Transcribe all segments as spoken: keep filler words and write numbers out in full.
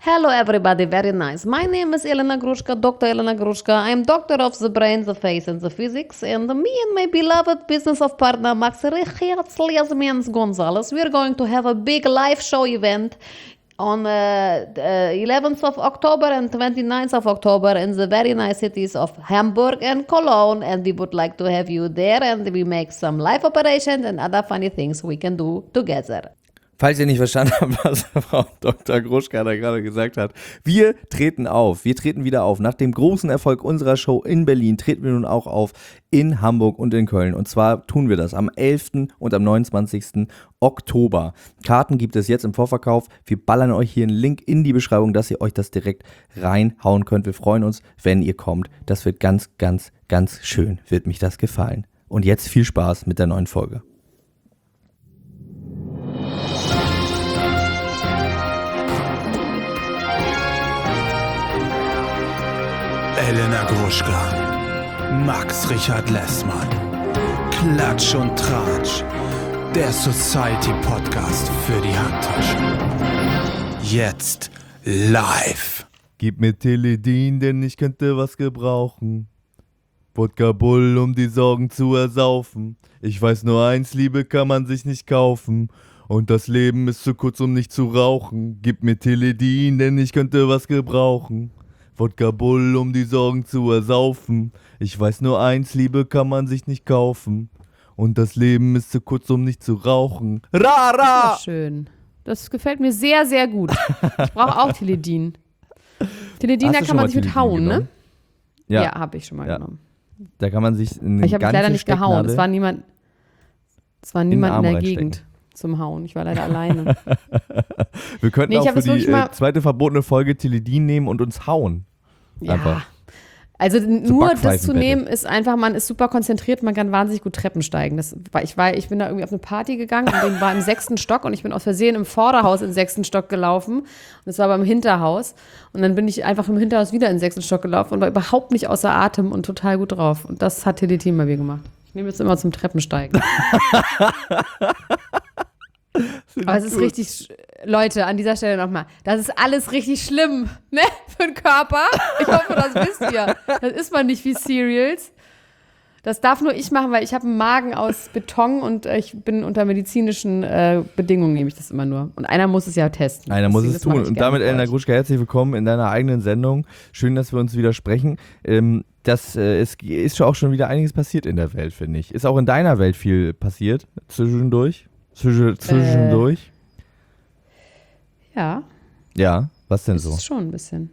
Hello everybody, very nice. My name is Elena Grushka, Doctor Elena Grushka. I'm doctor of the brain, the face and the physics. And me and my beloved business of partner Max Richard Sliasmans Gonzalez, we're going to have a big live show event on uh, the eleventh of October and twenty-ninth of October in the very nice cities of Hamburg and Cologne. And we would like to have you there, and we make some live operations and other funny things we can do together. Falls ihr nicht verstanden habt, was Frau Doktor Gruschka da gerade gesagt hat, wir treten auf, wir treten wieder auf. Nach dem großen Erfolg unserer Show in Berlin treten wir nun auch auf in Hamburg und in Köln. Und zwar tun wir das am elften und am neunundzwanzigsten Oktober. Karten gibt es jetzt im Vorverkauf. Wir ballern euch hier einen Link in die Beschreibung, dass ihr euch das direkt reinhauen könnt. Wir freuen uns, wenn ihr kommt. Das wird ganz, ganz, ganz schön, wird mich das gefallen. Und jetzt viel Spaß mit der neuen Folge. Elena Gruschka, Max Richard Lessmann, Klatsch und Tratsch, der Society-Podcast für die Handtasche. Jetzt live. Gib mir Teledin, denn ich könnte was gebrauchen. Wodka Bull, um die Sorgen zu ersaufen. Ich weiß nur eins, Liebe kann man sich nicht kaufen. Und das Leben ist zu kurz, um nicht zu rauchen. Gib mir Teledin, denn ich könnte was gebrauchen. Wodka Bull, um die Sorgen zu ersaufen. Ich weiß nur eins, Liebe kann man sich nicht kaufen. Und das Leben ist zu kurz, um nicht zu rauchen. Ra, ra! Das ist schön. Das gefällt mir sehr, sehr gut. Ich brauche auch Teledin. Teledin, da kann man sich mit hauen, ne? Ja, ja habe ich schon mal ja. genommen. Da kann man sich eine Ich habe mich leider nicht gehauen. Es war niemand, es war niemand in, in der Gegend zum Hauen. Ich war leider alleine. Wir könnten nee, auch für die äh, zweite verbotene Folge Teledin nehmen und uns hauen. Einfach. Ja. Also so nur das zu nehmen ist einfach, man ist super konzentriert, man kann wahnsinnig gut Treppen steigen. Das war, ich, war, ich bin da irgendwie auf eine Party gegangen und den war im sechsten Stock und ich bin aus Versehen im Vorderhaus in den sechsten Stock gelaufen und es war beim Hinterhaus und dann bin ich einfach im Hinterhaus wieder in den sechsten Stock gelaufen und war überhaupt nicht außer Atem und total gut drauf. Und das hat Teledin bei mir gemacht. Ich nehme jetzt immer zum Treppensteigen. Aber es ist gut. Richtig, Leute, an dieser Stelle nochmal, das ist alles richtig schlimm, ne, für den Körper. Ich hoffe, das wisst ihr. Das isst man nicht wie Cereals. Das darf nur ich machen, weil ich habe einen Magen aus Beton und äh, ich bin unter medizinischen äh, Bedingungen, nehme ich das immer nur. Und einer muss es ja testen. Einer Deswegen, muss es tun. Und damit, Elena Gruschka, herzlich willkommen in deiner eigenen Sendung. Schön, dass wir uns wieder sprechen. Ähm, das, äh, es ist auch schon wieder einiges passiert in der Welt, finde ich. Ist auch in deiner Welt viel passiert zwischendurch? Zwischen, zwischendurch? Äh, ja. Ja, was denn das so? Das ist schon ein bisschen.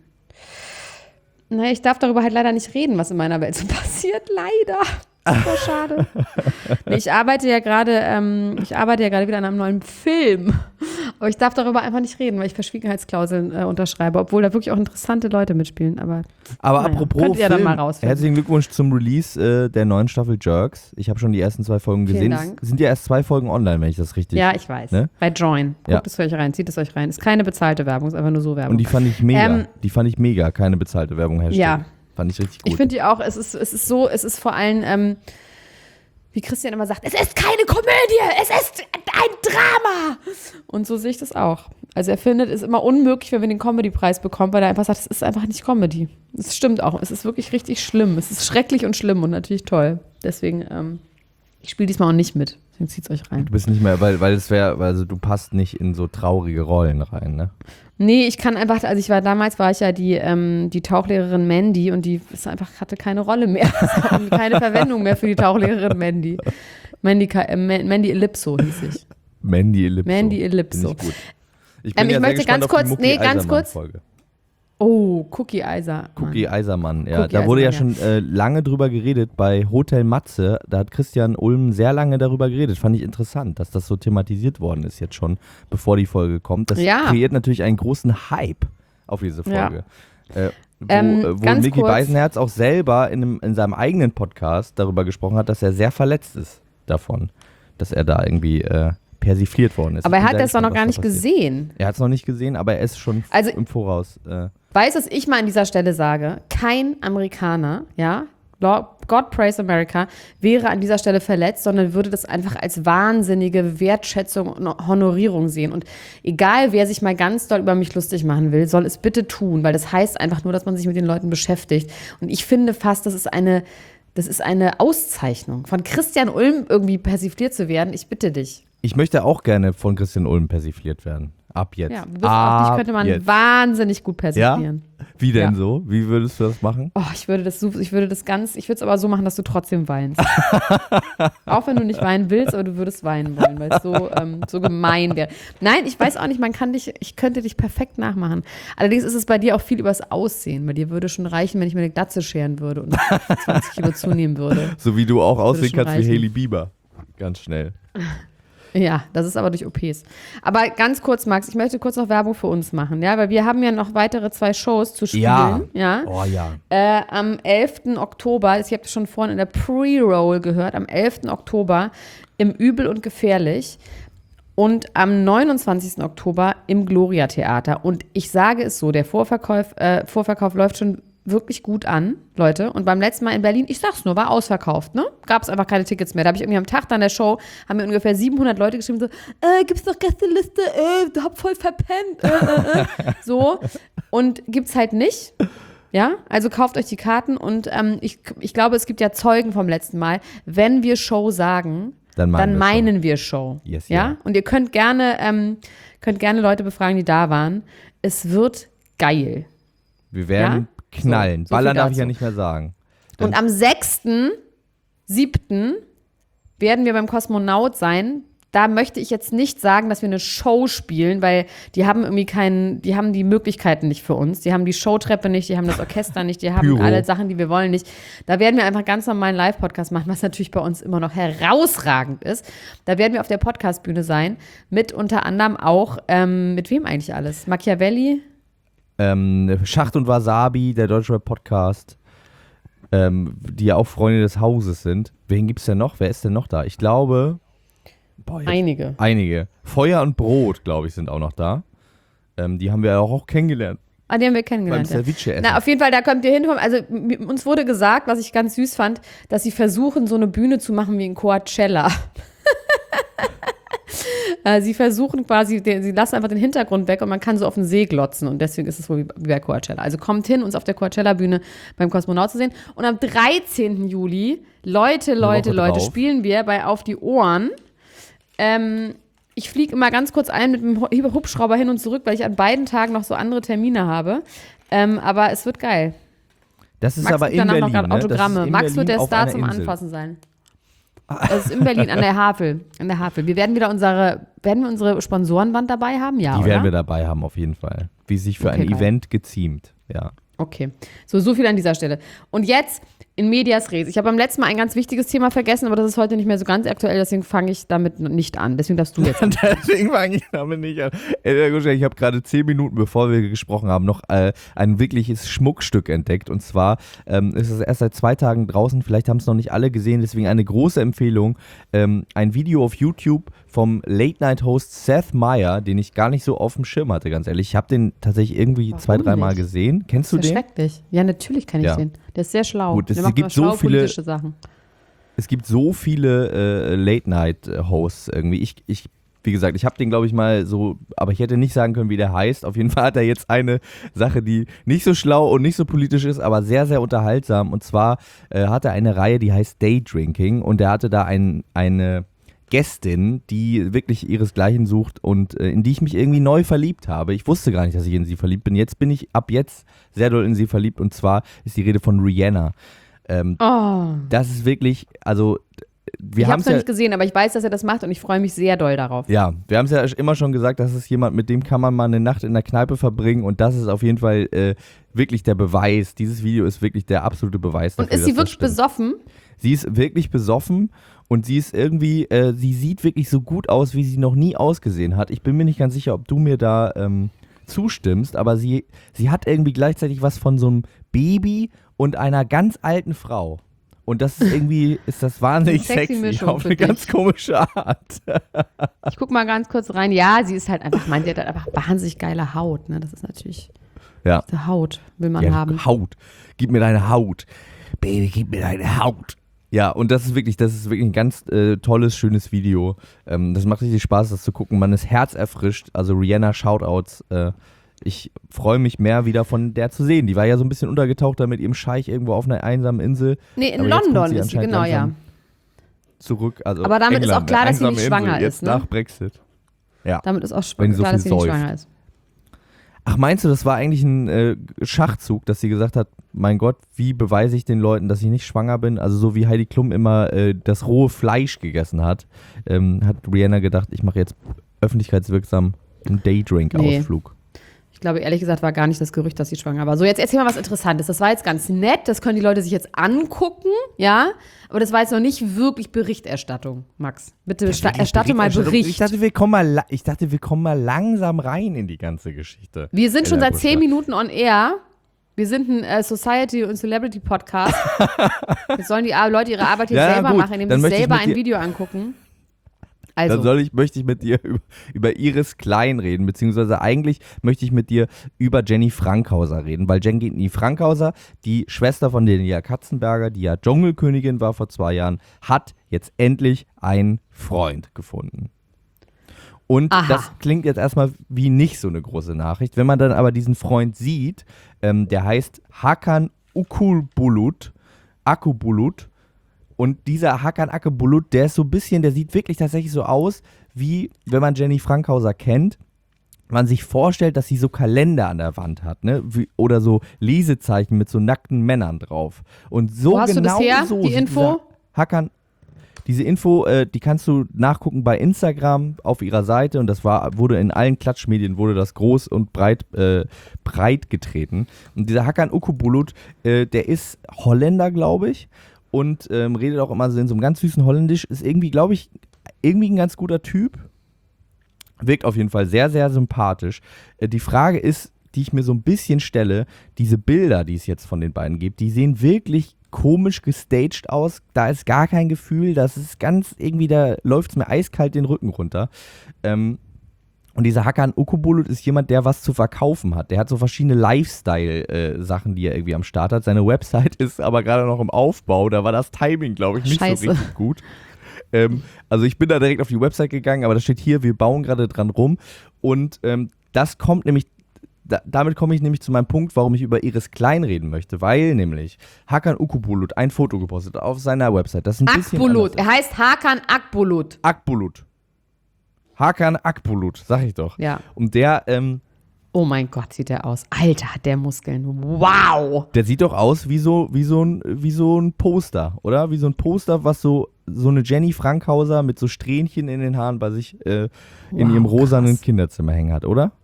Naja, ich darf darüber halt leider nicht reden, was in meiner Welt so passiert. Leider. Super schade. Nee, ich arbeite ja gerade, ähm, ich arbeite ja gerade wieder an einem neuen Film. Aber ich darf darüber einfach nicht reden, weil ich Verschwiegenheitsklauseln äh, unterschreibe, obwohl da wirklich auch interessante Leute mitspielen. Aber, aber naja, apropos könnt ihr Film, dann mal rausfinden. Herzlichen Glückwunsch zum Release äh, der neuen Staffel Jerks. Ich habe schon die ersten zwei Folgen Vielen gesehen. Dank. Es sind ja erst zwei Folgen online, wenn ich das richtig. Ja, ich weiß. Ne? Bei Join. Guckt ja. es euch rein, zieht es euch rein. Ist keine bezahlte Werbung, ist einfach nur so Werbung. Und die fand ich mega. Ähm, die fand ich mega, keine bezahlte Werbung herstellen. Ja. Fand ich richtig gut. Ich finde die auch, es ist, es ist so, es ist vor allem, ähm, wie Christian immer sagt, es ist keine Komödie, es ist ein Drama. Und so sehe ich das auch. Also er findet es immer unmöglich, wenn wir den Comedy-Preis bekommen, weil er einfach sagt, es ist einfach nicht Comedy. Es stimmt auch, es ist wirklich richtig schlimm. Es ist schrecklich und schlimm und natürlich toll. Deswegen, ähm, ich spiele diesmal auch nicht mit. Deswegen zieht es euch rein. Du bist nicht mehr, weil, weil es wäre, also du passt nicht in so traurige Rollen rein, ne? Nee, ich kann einfach, also ich war, damals war ich ja die, ähm, die Tauchlehrerin Mandy und die ist einfach, hatte keine Rolle mehr. Keine Verwendung mehr für die Tauchlehrerin Mandy. Mandy, äh, Mandy Ellipso hieß ich. Mandy Ellipso. Mandy Ellipso. Finde ich gut. Ich bin ähm, ja ich sehr möchte ganz kurz, nee, ganz kurz. Folge. Oh, Cookie Eisermann. Cookie Eisermann, ja. Cookie da wurde Eisermann, ja schon äh, lange drüber geredet bei Hotel Matze. Da hat Christian Ulm sehr lange darüber geredet. Fand ich interessant, dass das so thematisiert worden ist jetzt schon, bevor die Folge kommt. Das ja. kreiert natürlich einen großen Hype auf diese Folge. Ja. Äh, wo ähm, äh, wo Micky Beisenherz auch selber in, einem, in seinem eigenen Podcast darüber gesprochen hat, dass er sehr verletzt ist davon, dass er da irgendwie äh, persifliert worden ist. Aber er hat das doch noch gar nicht gesehen. Er hat es noch nicht gesehen, aber er ist schon also, im Voraus. Äh, Weißt du, was ich mal an dieser Stelle sage? Kein Amerikaner, ja, God Praise America, wäre an dieser Stelle verletzt, sondern würde das einfach als wahnsinnige Wertschätzung und Honorierung sehen. Und egal, wer sich mal ganz doll über mich lustig machen will, soll es bitte tun, weil das heißt einfach nur, dass man sich mit den Leuten beschäftigt. Und ich finde fast, das ist eine, das ist eine Auszeichnung, von Christian Ulm irgendwie persifliert zu werden. Ich bitte dich. Ich möchte auch gerne von Christian Ulm persifliert werden. Ab jetzt. Ja, du bist auf dich könnte man jetzt. wahnsinnig gut persiflieren. Ja? Wie denn Ja. so? Wie würdest du das machen? Oh, ich würde das so, ich würde das ganz, ich würde es aber so machen, dass du trotzdem weinst. Auch wenn du nicht weinen willst, aber du würdest weinen wollen, weil es so, ähm, so gemein wäre. Nein, ich weiß auch nicht, man kann dich, ich könnte dich perfekt nachmachen. Allerdings ist es bei dir auch viel übers Aussehen. Bei dir würde schon reichen, wenn ich mir eine Glatze scheren würde und zwanzig Kilo zunehmen würde. So wie du auch aussehen schon kannst reichen. wie Hailey Bieber. Ganz schnell. Ja, das ist aber durch O Ps. Aber ganz kurz, Max, ich möchte kurz noch Werbung für uns machen, ja, weil wir haben ja noch weitere zwei Shows zu spielen. Ja. ja? Oh ja. Äh, am elften Oktober, ich habe das schon vorhin in der Pre-Roll gehört, am elften Oktober im Übel und Gefährlich und am neunundzwanzigsten Oktober im Gloria Theater. Und ich sage es so, der Vorverkauf, äh, Vorverkauf läuft schon wirklich gut an, Leute. Und beim letzten Mal in Berlin, ich sag's nur, war ausverkauft, ne? Gab es einfach keine Tickets mehr. Da habe ich irgendwie am Tag dann der Show, haben mir ungefähr siebenhundert Leute geschrieben, so, äh, gibt's noch Gästeliste? Äh, hab voll verpennt. Äh, äh, äh. So. Und gibt's halt nicht. Ja, also kauft euch die Karten und ähm, ich, ich glaube, es gibt ja Zeugen vom letzten Mal. Wenn wir Show sagen, Dann meinen dann wir meinen Show. wir Show. Yes, ja? yeah. Und ihr könnt gerne, ähm, könnt gerne Leute befragen, die da waren. Es wird geil. Wir werden Ja? knallen. So, so Ballern viel darf ich dazu. ja nicht mehr sagen. Und am sechsten siebten werden wir beim Kosmonaut sein. Da möchte ich jetzt nicht sagen, dass wir eine Show spielen, weil die haben irgendwie keinen, die haben die Möglichkeiten nicht für uns. Die haben die Showtreppe nicht, die haben das Orchester nicht, die haben Pyro. alle Sachen, die wir wollen, nicht. Da werden wir einfach ganz normal einen Live-Podcast machen, was natürlich bei uns immer noch herausragend ist. Da werden wir auf der Podcast-Bühne sein, mit unter anderem auch, ähm, mit wem eigentlich alles? Machiavelli? Ähm, Schacht und Wasabi, der Deutschrap-Podcast, ähm, die ja auch Freunde des Hauses sind. Wen gibt's denn noch? Wer ist denn noch da? Ich glaube, boah, jetzt- Einige. einige. Feuer und Brot, glaube ich, sind auch noch da. Ähm, die haben wir auch, auch kennengelernt Ah, die haben wir beim kennengelernt. Ja. Ceviche-Essen. Na, auf jeden Fall, da kommt ihr hin. Also m- uns wurde gesagt, was ich ganz süß fand, dass sie versuchen, so eine Bühne zu machen wie in Coachella. Äh, Sie versuchen quasi, den, sie lassen einfach den Hintergrund weg und man kann so auf den See glotzen und deswegen ist es wohl wie wie bei Coachella. Also kommt hin, uns auf der Coachella-Bühne beim Kosmonaut zu sehen. Und am dreizehnten Juli, Leute, Leute, Woche Leute, drauf. spielen wir bei Auf die Ohren. Ähm, ich fliege immer ganz kurz ein mit dem Hu- Hubschrauber hin und zurück, weil ich an beiden Tagen noch so andere Termine habe. Ähm, aber es wird geil. das ist Max aber gibt in danach Berlin, noch gerade ne? Das ist Autogramme. in Max wird Berlin der auf Star einer zum Insel. Anfassen sein. Das ist in Berlin an der Havel. An der Havel. Wir werden wieder unsere, werden wir unsere Sponsorenwand dabei haben? Ja, Die oder? werden wir dabei haben, auf jeden Fall. Wie sich für Okay, ein geil. Event geziemt. Ja. Okay, so, so viel an dieser Stelle. Und jetzt in medias res. Ich habe beim letzten Mal ein ganz wichtiges Thema vergessen, aber das ist heute nicht mehr so ganz aktuell, deswegen fange ich damit nicht an. Deswegen darfst du jetzt. Deswegen fange ich damit nicht an. Ey, Herr Guschek, ich habe gerade zehn Minuten, bevor wir gesprochen haben, noch äh, ein wirkliches Schmuckstück entdeckt. Und zwar ähm, ist es erst seit zwei Tagen draußen. Vielleicht haben es noch nicht alle gesehen. Deswegen eine große Empfehlung. Ähm, ein Video auf YouTube vom Late-Night-Host Seth Meyers, den ich gar nicht so auf dem Schirm hatte, ganz ehrlich. Ich habe den tatsächlich irgendwie Warum zwei, dreimal nicht? gesehen. Kennst du Das ist den? ja schrecklich. Ja, natürlich kann ich Ja. den. Der ist sehr schlau. Gut, es Der macht gibt immer so schlaue viele- politische Sachen. Es gibt so viele äh, Late-Night-Hosts irgendwie. Ich, ich, wie gesagt, ich habe den, glaube ich, mal so, aber ich hätte nicht sagen können, wie der heißt. Auf jeden Fall hat er jetzt eine Sache, die nicht so schlau und nicht so politisch ist, aber sehr, sehr unterhaltsam. Und zwar äh, hat er eine Reihe, die heißt Daydrinking. Und er hatte da ein, eine Gästin, die wirklich ihresgleichen sucht und äh, in die ich mich irgendwie neu verliebt habe. Ich wusste gar nicht, dass ich in sie verliebt bin. Jetzt bin ich ab jetzt sehr doll in sie verliebt. Und zwar ist die Rede von Rihanna. Ähm, Oh. das ist wirklich, also wir Ich haben habe es es noch ja, nicht gesehen, aber ich weiß, dass er das macht und ich freue mich sehr doll darauf. ja, wir haben es ja immer schon gesagt, das ist jemand, mit dem kann man mal eine Nacht in der Kneipe verbringen und das ist auf jeden Fall äh, wirklich der Beweis. Dieses Video ist wirklich der absolute Beweis dafür. Und ist sie dass wirklich das stimmt. besoffen? Sie ist wirklich besoffen und sie ist irgendwie, äh, sie sieht wirklich so gut aus, wie sie noch nie ausgesehen hat. Ich bin mir nicht ganz sicher, ob du mir da ähm, zustimmst, aber sie, sie hat irgendwie gleichzeitig was von so einem Baby und einer ganz alten Frau. Und das ist irgendwie, ist das wahnsinnig Eine sexy sexy, Mischung auf für eine dich. ganz komische Art. Ich guck mal ganz kurz rein. Ja, sie ist halt einfach, man, sie hat halt einfach wahnsinnig geile Haut. Ne? Das ist natürlich, Ja, die Haut will man ja, haben. Haut. Gib mir deine Haut. Baby, gib mir deine Haut. Ja, und das ist wirklich, das ist wirklich ein ganz äh, tolles, schönes Video. Ähm, das macht richtig Spaß, das zu gucken. Man ist herzerfrischt. Also Rihanna, Shoutouts. Äh, ich freue mich mehr, wieder von der zu sehen. Die war ja so ein bisschen untergetaucht da mit ihrem Scheich irgendwo auf einer einsamen Insel. Nee, in Aber jetzt kommt London sie ist sie, anscheinend genau, ja. langsam Zurück. Also Aber damit ist England, auch klar, eine dass sie nicht einsame schwanger Insel, ist, jetzt ne? nach Brexit. Ja. Damit ist auch sp- Wenn die so klar, dass viel sie nicht säuft. schwanger ist. Ach, meinst du, das war eigentlich ein äh, Schachzug, dass sie gesagt hat, mein Gott, wie beweise ich den Leuten, dass ich nicht schwanger bin? Also so wie Heidi Klum immer äh, das rohe Fleisch gegessen hat, ähm, hat Rihanna gedacht, ich mache jetzt öffentlichkeitswirksam einen Daydrink-Ausflug. Ich glaube, ehrlich gesagt, war gar nicht das Gerücht, dass sie schwanger war. So, jetzt erzähl mal was Interessantes. Das war jetzt ganz nett, das können die Leute sich jetzt angucken, ja? Aber das war jetzt noch nicht wirklich Berichterstattung, Max. Bitte sta- erstatte mal Bericht. Ich dachte, wir kommen mal, la- ich dachte, wir kommen mal langsam rein in die ganze Geschichte. Wir sind schon Ella seit zehn Gruschka. Minuten on air. Wir sind ein äh, Society- und Celebrity-Podcast. Jetzt sollen die Ar- Leute ihre Arbeit hier Ja, selber gut. machen, indem Dann sie möchte ich selber mit ein dir- Video angucken. Dann Also, soll ich, möchte ich mit dir über, über Iris Klein reden, beziehungsweise eigentlich möchte ich mit dir über Jenny Frankhauser reden, weil Jenny Frankhauser, die Schwester von Delia Katzenberger, die ja Dschungelkönigin war vor zwei Jahren, hat jetzt endlich einen Freund gefunden. Und Aha. das klingt jetzt erstmal wie nicht so eine große Nachricht. Wenn man dann aber diesen Freund sieht, ähm, der heißt Hakan Ukubulut, Akubulut. Und dieser Hakan Akubulut, der ist so ein bisschen, der sieht wirklich tatsächlich so aus, wie wenn man Jenny Frankhauser kennt, man sich vorstellt, dass sie so Kalender an der Wand hat, ne? Wie, oder so Lesezeichen mit so nackten Männern drauf. Und so Wo hast du genau das her, so die sieht Info? dieser Hakan, diese Info, äh, die kannst du nachgucken bei Instagram auf ihrer Seite und das war, wurde in allen Klatschmedien, wurde das groß und breit, äh, breit getreten. Und dieser Hakan Ukubulut, äh, der ist Holländer, glaube ich, und ähm, redet auch immer so in so einem ganz süßen Holländisch, ist irgendwie, glaube ich, irgendwie ein ganz guter Typ. Wirkt auf jeden Fall sehr, sehr sympathisch. Äh, die Frage ist, die ich mir so ein bisschen stelle, diese Bilder, die es jetzt von den beiden gibt, die sehen wirklich komisch gestaged aus. Da ist gar kein Gefühl, das ist ganz irgendwie, da läuft es mir eiskalt den Rücken runter. Ähm, Und dieser Hakan Ukubulut ist jemand, der was zu verkaufen hat. Der hat so verschiedene Lifestyle-Sachen, die er irgendwie am Start hat. Seine Website ist aber gerade noch im Aufbau. Da war das Timing, glaube ich, nicht Scheiße. so richtig gut. Ähm, also ich bin da direkt auf die Website gegangen, aber da steht hier, wir bauen gerade dran rum. Und ähm, das kommt nämlich, da, damit komme ich nämlich zu meinem Punkt, warum ich über Iris Klein reden möchte. Weil nämlich Hakan Ukubulut ein Foto gepostet auf seiner Website. Das ist ein bisschen Akbulut. anders Er heißt Hakan Akbulut. ist. Akbulut. Hakan Akbulut, sag ich doch. Ja. Und der, ähm, Oh mein Gott, sieht der aus. Alter, hat der Muskeln. Wow. der sieht doch aus wie so, wie so ein, wie so ein Poster, oder? Wie so ein Poster, was so, so eine Jenny Frankhauser mit so Strähnchen in den Haaren bei sich äh, in Wow, ihrem rosanen krass. Kinderzimmer hängen hat, oder?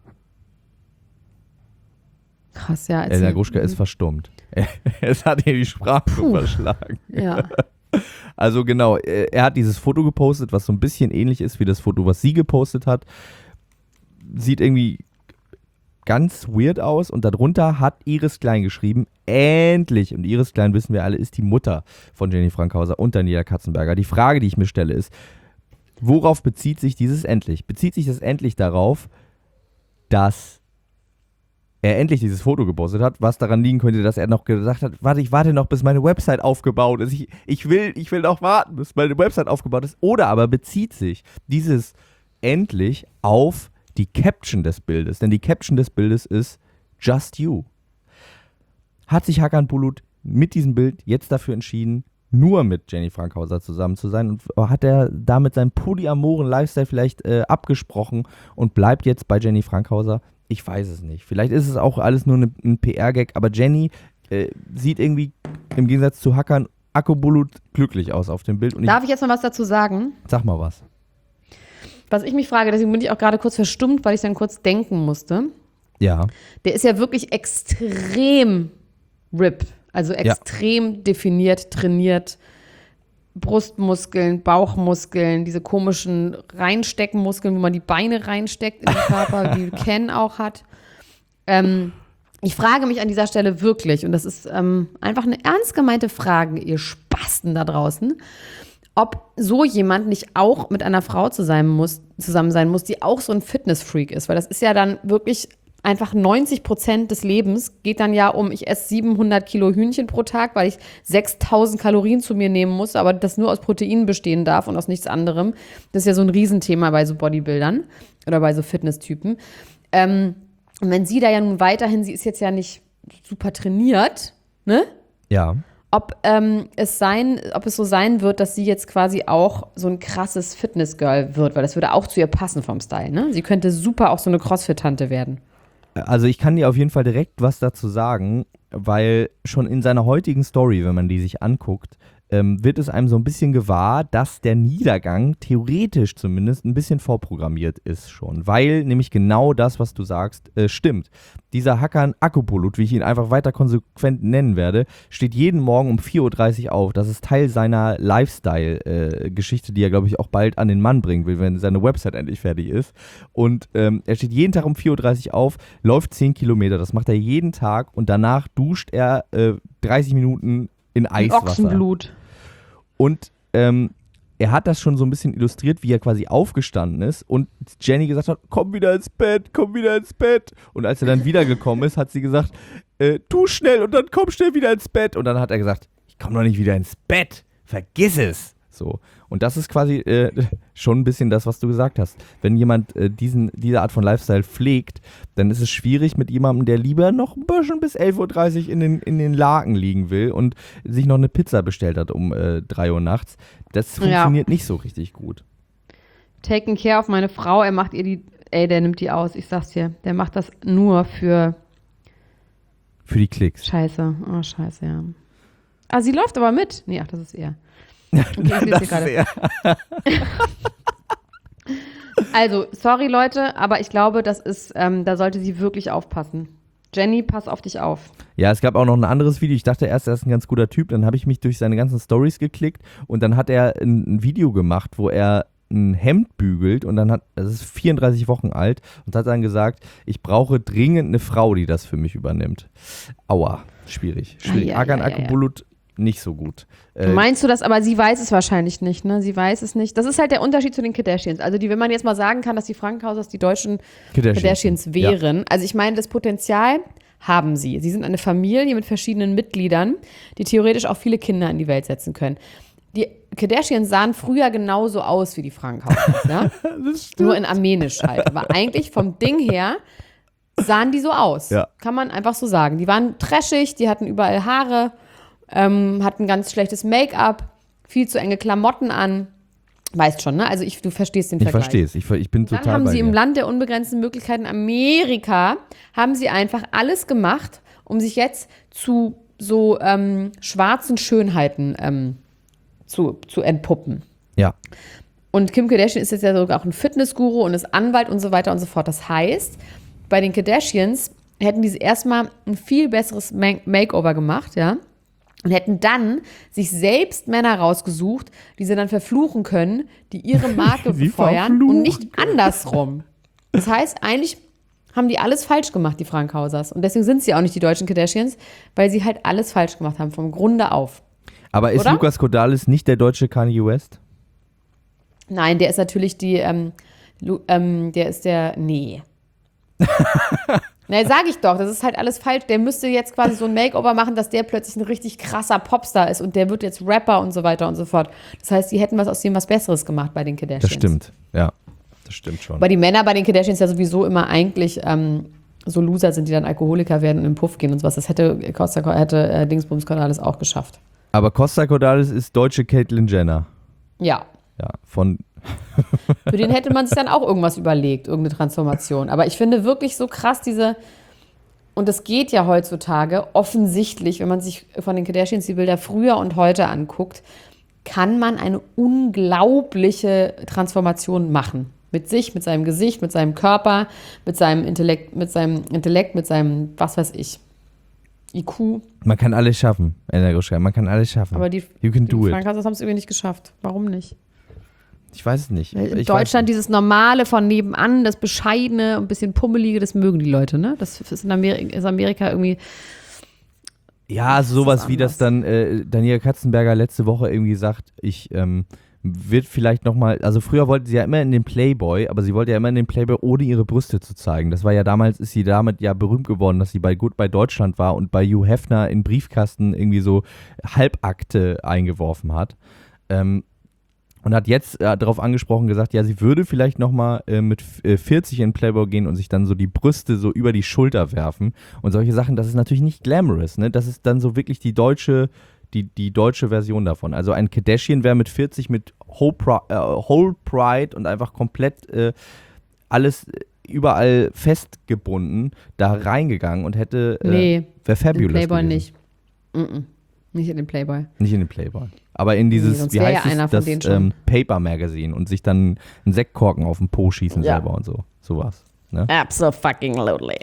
Krass, ja. Elena Gruschka ist verstummt. Es hat ihr die Sprache Puh. verschlagen. Ja. Also genau, äh, er hat dieses Foto gepostet, was so ein bisschen ähnlich ist wie das Foto, was sie gepostet hat. Sieht irgendwie ganz weird aus und darunter hat Iris Klein geschrieben, endlich, und Iris Klein, wissen wir alle, ist die Mutter von Jenny Frankhauser und Daniela Katzenberger. Die Frage, die ich mir stelle, ist, worauf bezieht sich dieses endlich? Bezieht sich das endlich darauf, dass er endlich dieses Foto gepostet hat, was daran liegen könnte, dass er noch gesagt hat, warte, ich warte noch, bis meine Website aufgebaut ist. Ich, ich, will, ich will noch warten, bis meine Website aufgebaut ist. Oder aber bezieht sich dieses endlich auf die Caption des Bildes. Denn die Caption des Bildes ist Just You. Hat sich Hakan Bulut mit diesem Bild jetzt dafür entschieden, nur mit Jenny Frankhauser zusammen zu sein, und hat er damit seinen polyamoren Lifestyle vielleicht äh, abgesprochen und bleibt jetzt bei Jenny Frankhauser? Ich weiß es nicht. Vielleicht ist es auch alles nur ne, ein P R-Gag, aber Jenny äh, sieht irgendwie im Gegensatz zu Hakan Akubulut glücklich aus auf dem Bild. Und ich, Darf ich jetzt noch was dazu sagen? sag mal was. Was ich mich frage, deswegen bin ich auch gerade kurz verstummt, weil ich dann kurz denken musste. Ja. Der ist ja wirklich extrem ripped, also extrem definiert, trainiert. Brustmuskeln, Bauchmuskeln, diese komischen Reinsteckenmuskeln, wo man die Beine reinsteckt in den Körper, wie Ken auch hat. Ähm, ich frage mich an dieser Stelle wirklich, und das ist ähm, einfach eine ernst gemeinte Frage, ihr Spasten da draußen, ob so jemand nicht auch mit einer Frau zusammen, muss, zusammen sein muss, die auch so ein Fitnessfreak ist. Weil das ist ja dann wirklich einfach neunzig Prozent des Lebens geht dann ja um, ich esse siebenhundert Kilo Hühnchen pro Tag, weil ich sechstausend Kalorien zu mir nehmen muss, aber das nur aus Proteinen bestehen darf und aus nichts anderem. Das ist ja so ein Riesenthema bei so Bodybuildern oder bei so Fitnesstypen. Ähm, und wenn sie da ja nun weiterhin, sie ist jetzt ja nicht super trainiert, ne? Ja. Ob, ähm, es sein, ob es so sein wird, dass sie jetzt quasi auch so ein krasses Fitnessgirl wird, weil das würde auch zu ihr passen vom Style, ne? Sie könnte super auch so eine Crossfit-Tante werden. Also ich kann dir auf jeden Fall direkt was dazu sagen, weil schon in seiner heutigen Story, wenn man die sich anguckt, ähm, wird es einem so ein bisschen gewahr, dass der Niedergang theoretisch zumindest ein bisschen vorprogrammiert ist schon, weil nämlich genau das, was du sagst, äh, stimmt. Dieser Hakan Akbulut, wie ich ihn einfach weiter konsequent nennen werde, steht jeden Morgen um vier Uhr dreißig auf. Das ist Teil seiner Lifestyle-Geschichte, äh, die er, glaube ich, auch bald an den Mann bringen will, wenn seine Website endlich fertig ist. Und ähm, er steht jeden Tag um vier Uhr dreißig auf, läuft zehn Kilometer, das macht er jeden Tag und danach duscht er äh, dreißig Minuten in Eiswasser. Ochsenblut. Und ähm, er hat das schon so ein bisschen illustriert, wie er quasi aufgestanden ist und Jenny gesagt hat, komm wieder ins Bett, komm wieder ins Bett. Und als er dann wiedergekommen ist, hat sie gesagt, äh, tu schnell und dann komm schnell wieder ins Bett. Und dann hat er gesagt, ich komm doch nicht wieder ins Bett, vergiss es. So. Und das ist quasi äh, schon ein bisschen das, was du gesagt hast. Wenn jemand äh, diesen, diese Art von Lifestyle pflegt, dann ist es schwierig mit jemandem, der lieber noch ein bisschen bis elf Uhr dreißig in den, in den Laken liegen will und sich noch eine Pizza bestellt hat um äh, drei Uhr nachts. Das funktioniert ja nicht so richtig gut. Taking care of meine Frau, er macht ihr die, ey, der nimmt die aus, ich sag's dir. Der macht das nur für Für die Klicks. Scheiße, oh scheiße, ja. Ah, sie läuft aber mit. Nee, ach, das ist er. Okay, das ist er. Also, sorry Leute, aber ich glaube, das ist, ähm, da sollte sie wirklich aufpassen. Jenny, pass auf dich auf. Ja, es gab auch noch ein anderes Video. Ich dachte erst, er ist ein ganz guter Typ. Dann habe ich mich durch seine ganzen Stories geklickt und dann hat er ein, ein Video gemacht, wo er ein Hemd bügelt und dann hat, das ist vierunddreißig Wochen alt und hat dann gesagt, ich brauche dringend eine Frau, die das für mich übernimmt. Aua, schwierig. schwierig. Ah, ja, Hakan ja, ja, ja. Akbulut nicht so gut. Äh, Meinst du das, aber sie weiß es wahrscheinlich nicht, ne? Sie weiß es nicht. Das ist halt der Unterschied zu den Kardashians. Also die, wenn man jetzt mal sagen kann, dass die Frankenhausers die deutschen Kardashians, Kardashians wären. Ja. Also ich meine, das Potenzial haben sie. Sie sind eine Familie mit verschiedenen Mitgliedern, die theoretisch auch viele Kinder in die Welt setzen können. Die Kardashians sahen früher genauso aus wie die Frankenhausers, ja? Nur in armenisch halt. Aber eigentlich vom Ding her sahen die so aus. Ja. Kann man einfach so sagen. Die waren trashig, die hatten überall Haare, ähm, hatten ganz schlechtes Make-up, viel zu enge Klamotten an. Weißt schon, ne? Also ich, du verstehst den ich Vergleich. Ich verstehe es. Ich, ich bin total Dann haben bei sie dir. im Land der unbegrenzten Möglichkeiten Amerika, haben sie einfach alles gemacht, um sich jetzt zu so ähm, schwarzen Schönheiten ähm, zu, zu entpuppen. Ja. Und Kim Kardashian ist jetzt ja sogar auch ein Fitnessguru und ist Anwalt und so weiter und so fort. Das heißt, bei den Kardashians hätten die erstmal ein viel besseres Makeover gemacht, ja, und hätten dann sich selbst Männer rausgesucht, die sie dann verfluchen können, die ihre Marke befeuern und nicht andersrum. Das heißt, eigentlich haben die alles falsch gemacht, die Frankhausers. Und deswegen sind sie auch nicht die deutschen Kardashians, weil sie halt alles falsch gemacht haben, vom Grunde auf. Aber ist Oder? Lukas Kodalis nicht der deutsche Kanye West? Nein, der ist natürlich die, ähm, Lu, ähm, der ist der, nee. Na, sag ich doch, das ist halt alles falsch. Der müsste jetzt quasi so ein Makeover machen, dass der plötzlich ein richtig krasser Popstar ist und der wird jetzt Rapper und so weiter und so fort. Das heißt, die hätten was aus dem was Besseres gemacht bei den Kardashians. Das stimmt, ja, das stimmt schon. Weil die Männer bei den Kardashians ja sowieso immer eigentlich ähm, so Loser sind, die dann Alkoholiker werden und in den Puff gehen und sowas. Das hätte Costa, hätte äh, Dingsbums Cordalis auch geschafft. Aber Costa Cordalis ist deutsche Caitlyn Jenner. Ja. Ja, von... Für den hätte man sich dann auch irgendwas überlegt, irgendeine Transformation. Aber ich finde wirklich so krass diese, und das geht ja heutzutage offensichtlich, wenn man sich von den Kardashians die Bilder früher und heute anguckt, kann man eine unglaubliche Transformation machen. Mit sich, mit seinem Gesicht, mit seinem Körper, mit seinem Intellekt, mit seinem Intellekt, mit seinem, was weiß ich, I Q. Man kann alles schaffen, Elena Gruschka, man kann alles schaffen. Aber die, you can do die it. Frankhausers haben es irgendwie nicht geschafft. Warum nicht? Ich weiß es nicht. In ich Deutschland dieses Normale von nebenan, das Bescheidene, ein bisschen Pummelige, das mögen die Leute, ne? Das ist in Amerika, ist Amerika irgendwie. Ja, sowas wie das dann äh, Daniela Katzenberger letzte Woche irgendwie sagt, ich ähm, wird vielleicht nochmal, also früher wollte sie ja immer in den Playboy, aber sie wollte ja immer in den Playboy, ohne ihre Brüste zu zeigen. Das war ja damals, ist sie damit ja berühmt geworden, dass sie bei Goodbye Deutschland war und bei Hugh Hefner in Briefkasten irgendwie so Halbakte eingeworfen hat. Ähm, und hat jetzt äh, darauf angesprochen gesagt, ja, sie würde vielleicht nochmal äh, mit äh, vierzig in Playboy gehen und sich dann so die Brüste so über die Schulter werfen. Und solche Sachen, das ist natürlich nicht glamorous, ne? Das ist dann so wirklich die deutsche Die, die deutsche Version davon. Also ein Kardashian wäre mit vierzig mit Whole, Pri- äh, Whole Pride und einfach komplett äh, alles überall festgebunden da reingegangen und hätte äh, Nee, wäre fabulous in Playboy gewesen. nicht. Mm-mm. Nicht in den Playboy. Nicht in den Playboy. Aber in dieses, Nee, sonst wie wär ja heißt einer es, von das denen schon. ähm, Paper Magazine und sich dann einen Sektkorken auf den Po schießen Ja. selber und so. Sowas. Ne? Absolutely.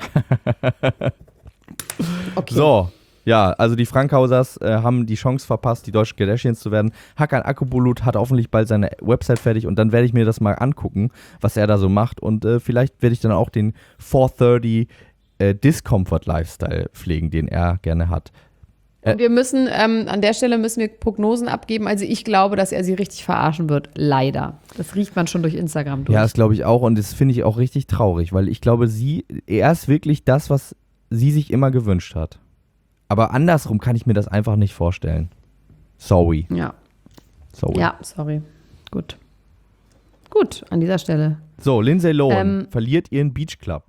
Okay. So, ja, also die Frankhausers äh, haben die Chance verpasst, die deutschen Kardashians zu werden. Hakan Akbulut hat hoffentlich bald seine Website fertig und dann werde ich mir das mal angucken, was er da so macht und äh, vielleicht werde ich dann auch den vier dreißig äh, Discomfort Lifestyle pflegen, den er gerne hat. Und wir müssen, ähm, an der Stelle müssen wir Prognosen abgeben. Also ich glaube, dass er sie richtig verarschen wird. Leider. Das riecht man schon durch Instagram durch. Ja, das glaube ich auch und das finde ich auch richtig traurig, weil ich glaube, sie, er ist wirklich das, was sie sich immer gewünscht hat. Aber andersrum kann ich mir das einfach nicht vorstellen. Sorry. Ja. Sorry. Ja, sorry. Gut. Gut, an dieser Stelle. So, Lindsay Lohan Ähm, verliert ihren Beach Club.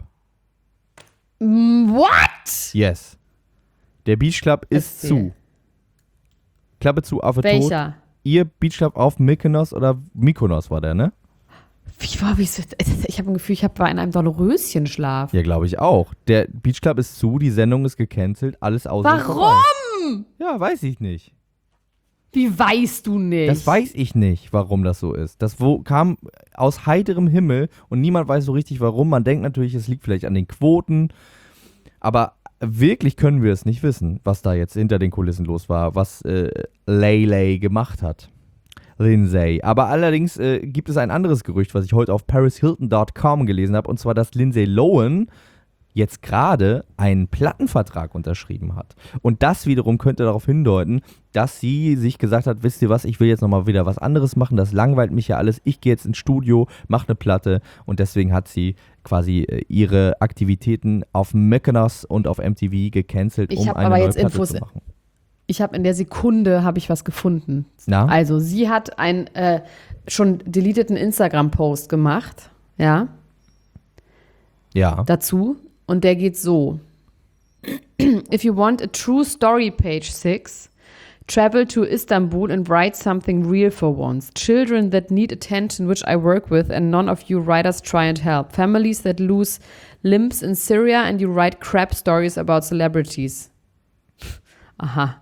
What? Yes. Der Beach Club ist Erzähl. zu. Klappe zu, Affe tot. Welcher? Ihr Beach Club auf Mykonos oder Mykonos war der, ne? Wie war, wie, ich habe ein Gefühl, ich hab, war in einem Dornröschenschlaf. Ja, glaube ich auch. Der Beach Club ist zu, die Sendung ist gecancelt, alles aus. Warum? Ja, weiß ich nicht. Wie weißt du nicht? Das weiß ich nicht, warum das so ist. Das wo, kam aus heiterem Himmel und niemand weiß so richtig warum. Man denkt natürlich, es liegt vielleicht an den Quoten, aber wirklich können wir es nicht wissen, was da jetzt hinter den Kulissen los war, was äh, Lay gemacht hat. Lindsay. Aber allerdings äh, gibt es ein anderes Gerücht, was ich heute auf paris hilton Punkt com gelesen habe, und zwar, dass Lindsay Lohan jetzt gerade einen Plattenvertrag unterschrieben hat. Und das wiederum könnte darauf hindeuten, dass sie sich gesagt hat, wisst ihr was, ich will jetzt nochmal wieder was anderes machen, das langweilt mich ja alles, ich gehe jetzt ins Studio, mache eine Platte und deswegen hat sie quasi äh, ihre Aktivitäten auf Mykonos und auf M T V gecancelt, Ich um hab eine aber neue jetzt Platte Infos- zu machen. Ich habe in der Sekunde habe ich was gefunden. Na? Also sie hat einen äh, schon deleteten Instagram-Post gemacht, ja, Ja. dazu. Und der geht so. If you want a true story, page six, travel to Istanbul and write something real for once. Children that need attention, which I work with, and none of you writers try and help. Families that lose limbs in Syria and you write crap stories about celebrities. Aha.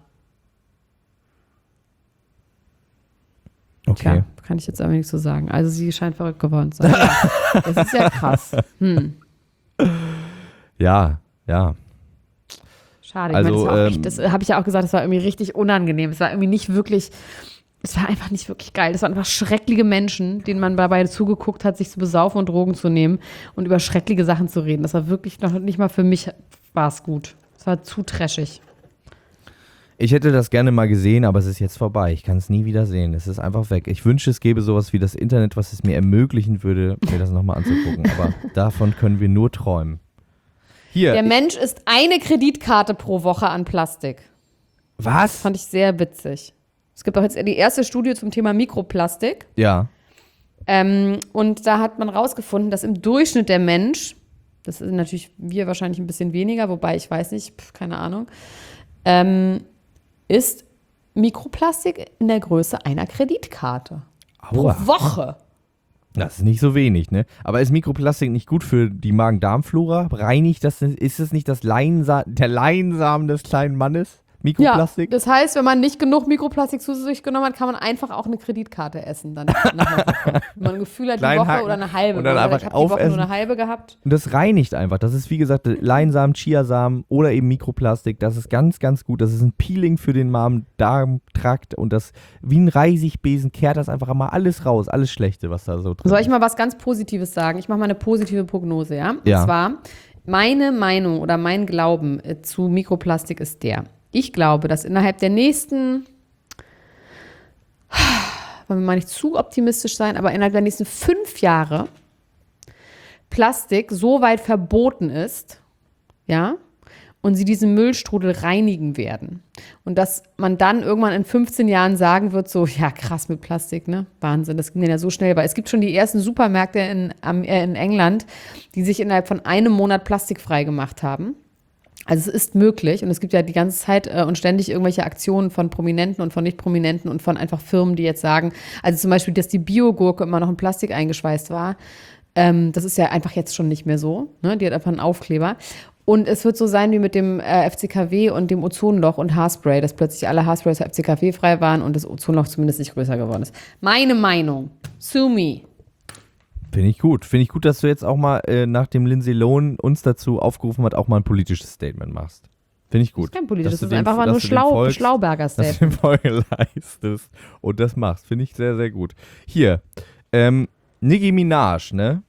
Okay. Tja, kann ich jetzt aber nichts so sagen. Also sie scheint verrückt geworden zu sein. Ja, das ist ja krass. Hm. Ja, ja. Schade. Ich Also, meine, das, war auch ähm, echt- das habe ich ja auch gesagt, das war irgendwie richtig unangenehm. Es war irgendwie nicht wirklich, es war einfach nicht wirklich geil. Das waren einfach schreckliche Menschen, denen man dabei zugeguckt hat, sich zu besaufen und Drogen zu nehmen und über schreckliche Sachen zu reden. Das war wirklich noch nicht mal für mich, war es gut. Es war zu trashig. Ich hätte das gerne mal gesehen, aber es ist jetzt vorbei. Ich kann es nie wieder sehen. Es ist einfach weg. Ich wünsche, es gäbe sowas wie das Internet, was es mir ermöglichen würde, mir das nochmal anzugucken. Aber davon können wir nur träumen. Hier. Der Mensch ist eine Kreditkarte pro Woche an Plastik. Was? Fand ich sehr witzig. Es gibt auch jetzt die erste Studie zum Thema Mikroplastik. Ja. Ähm, und da hat man rausgefunden, dass im Durchschnitt der Mensch, das sind natürlich wir wahrscheinlich ein bisschen weniger, wobei ich weiß nicht, pf, keine Ahnung, ähm, ist Mikroplastik in der Größe einer Kreditkarte. Aua. Pro Woche. Das ist nicht so wenig, ne? Aber ist Mikroplastik nicht gut für die Magen-Darm-Flora? Reinigt das, ist es nicht das Leinsa- der Leinsamen des kleinen Mannes? Mikroplastik? Ja, das heißt, wenn man nicht genug Mikroplastik zu sich genommen hat, kann man einfach auch eine Kreditkarte essen. Dann nach einer Woche. Wenn man ein Gefühl hat, die Klein Woche hacken oder eine halbe. und dann Woche. einfach ich habe die Woche nur aufessen. eine halbe gehabt. Und das reinigt einfach. Das ist, wie gesagt, Leinsamen, Chiasamen oder eben Mikroplastik. Das ist ganz, ganz gut. Das ist ein Peeling für den Magen-Darm-Trakt und das, wie ein Reisigbesen, kehrt das einfach mal alles raus. Alles Schlechte, was da so drin Soll ist. ich mal was ganz Positives sagen? Ich mache mal eine positive Prognose, ja? Und Ja. zwar, meine Meinung oder mein Glauben äh, zu Mikroplastik ist der. Ich glaube, dass innerhalb der nächsten, man will mal nicht zu optimistisch sein, aber innerhalb der nächsten fünf Jahre Plastik so weit verboten ist, ja, und sie diesen Müllstrudel reinigen werden. Und dass man dann irgendwann in fünfzehn Jahren sagen wird, so, ja krass mit Plastik, ne? Wahnsinn, das ging ja so schnell. Weil es gibt schon die ersten Supermärkte in, äh, in England, die sich innerhalb von einem Monat plastikfrei gemacht haben. Also es ist möglich und es gibt ja die ganze Zeit äh, und ständig irgendwelche Aktionen von Prominenten und von Nicht-Prominenten und von einfach Firmen, die jetzt sagen, also zum Beispiel, dass die Biogurke immer noch in Plastik eingeschweißt war. Ähm, das ist ja einfach jetzt schon nicht mehr so, ne? Die hat einfach einen Aufkleber. Und es wird so sein wie mit dem äh, F C K W und dem Ozonloch und Haarspray, dass plötzlich alle Haarsprays F C K W-frei waren und das Ozonloch zumindest nicht größer geworden ist. Meine Meinung. Sue me. Finde ich gut. Finde ich gut, dass du jetzt auch mal äh, nach dem Lindsay Lohan uns dazu aufgerufen hat, auch mal ein politisches Statement machst. Finde ich gut. Das ist kein politisches, das ist dem, einfach mal nur Schlau, Schlauberger-Statement. Dass du dem Folge leistest und das machst. Finde ich sehr, sehr gut. Hier, ähm, Nicki Minaj, ne?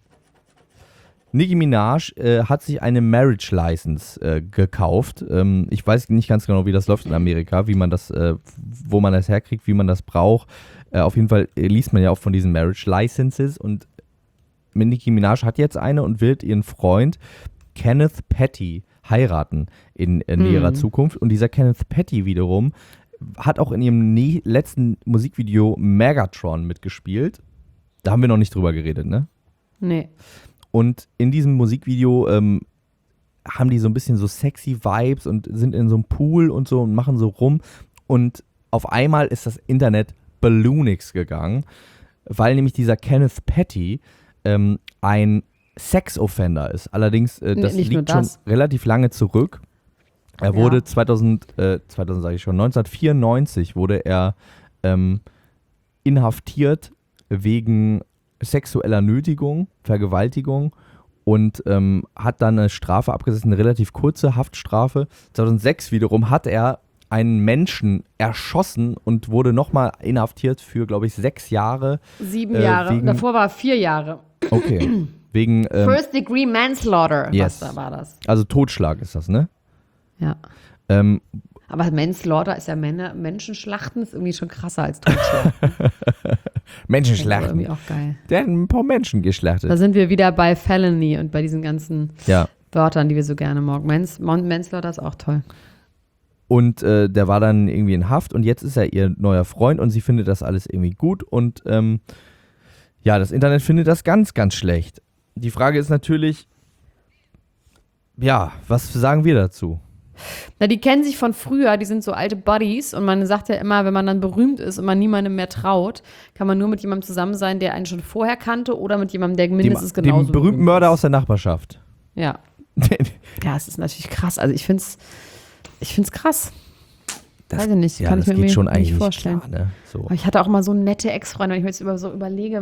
Nicki Minaj äh, hat sich eine Marriage License äh, gekauft. Ähm, ich weiß nicht ganz genau, wie das läuft in Amerika, wie man das, äh, wo man das herkriegt, wie man das braucht. Äh, auf jeden Fall äh, liest man ja auch von diesen Marriage Licenses und Nicki Minaj hat jetzt eine und wird ihren Freund Kenneth Petty heiraten in, in hm. näherer Zukunft. Und dieser Kenneth Petty wiederum hat auch in ihrem ne- letzten Musikvideo Megatron mitgespielt. Da haben wir noch nicht drüber geredet, ne? Nee. Und in diesem Musikvideo ähm, haben die so ein bisschen so sexy Vibes und sind in so einem Pool und so und machen so rum. Und auf einmal ist das Internet Balloonix gegangen, weil nämlich dieser Kenneth Petty ähm, ein Sex-Offender ist. Allerdings, äh, das Nicht liegt das. schon relativ lange zurück. Er Ja. wurde zweitausend, äh, zweitausend sage ich schon, neunzehnhundertvierundneunzig wurde er ähm, inhaftiert wegen sexueller Nötigung, Vergewaltigung und ähm, hat dann eine Strafe abgesessen, eine relativ kurze Haftstrafe. zweitausendsechs wiederum hat er einen Menschen erschossen und wurde nochmal inhaftiert für, glaube ich, sechs Jahre. Sieben Äh, Jahre. wegen- Davor war vier Jahre. Okay. Wegen, ähm, First Degree Manslaughter. yes. Was da war das? also Totschlag ist das, ne? Ja. Ähm, Aber Manslaughter ist ja Männer, Menschenschlachten ist irgendwie schon krasser als Totschlag. Menschen Das ist irgendwie schlachten. auch geil. Der hat ein paar Menschen geschlachtet. Da sind wir wieder bei Felony und bei diesen ganzen Ja. Wörtern, die wir so gerne morgen. Mans, Manslaughter ist auch toll. Und äh, der war dann irgendwie in Haft und jetzt ist er ihr neuer Freund und sie findet das alles irgendwie gut und ähm, ja, das Internet findet das ganz, ganz schlecht. Die Frage ist natürlich, ja, was sagen wir dazu? Na, die kennen sich von früher, die sind so alte Buddies und man sagt ja immer, wenn man dann berühmt ist und man niemandem mehr traut, kann man nur mit jemandem zusammen sein, der einen schon vorher kannte oder mit jemandem, der mindestens dem, genauso dem berühmten berühmt Mörder ist. aus der Nachbarschaft. Ja. Ja, es ist natürlich krass. Also ich finde es ich find's krass. Das, Weiß ich nicht, ja, kann ich das mir geht irgendwie schon nicht eigentlich vorstellen. Nicht klar, ne? So. Aber ich hatte auch mal so nette Ex-Freunde, wenn ich mir jetzt über so überlege,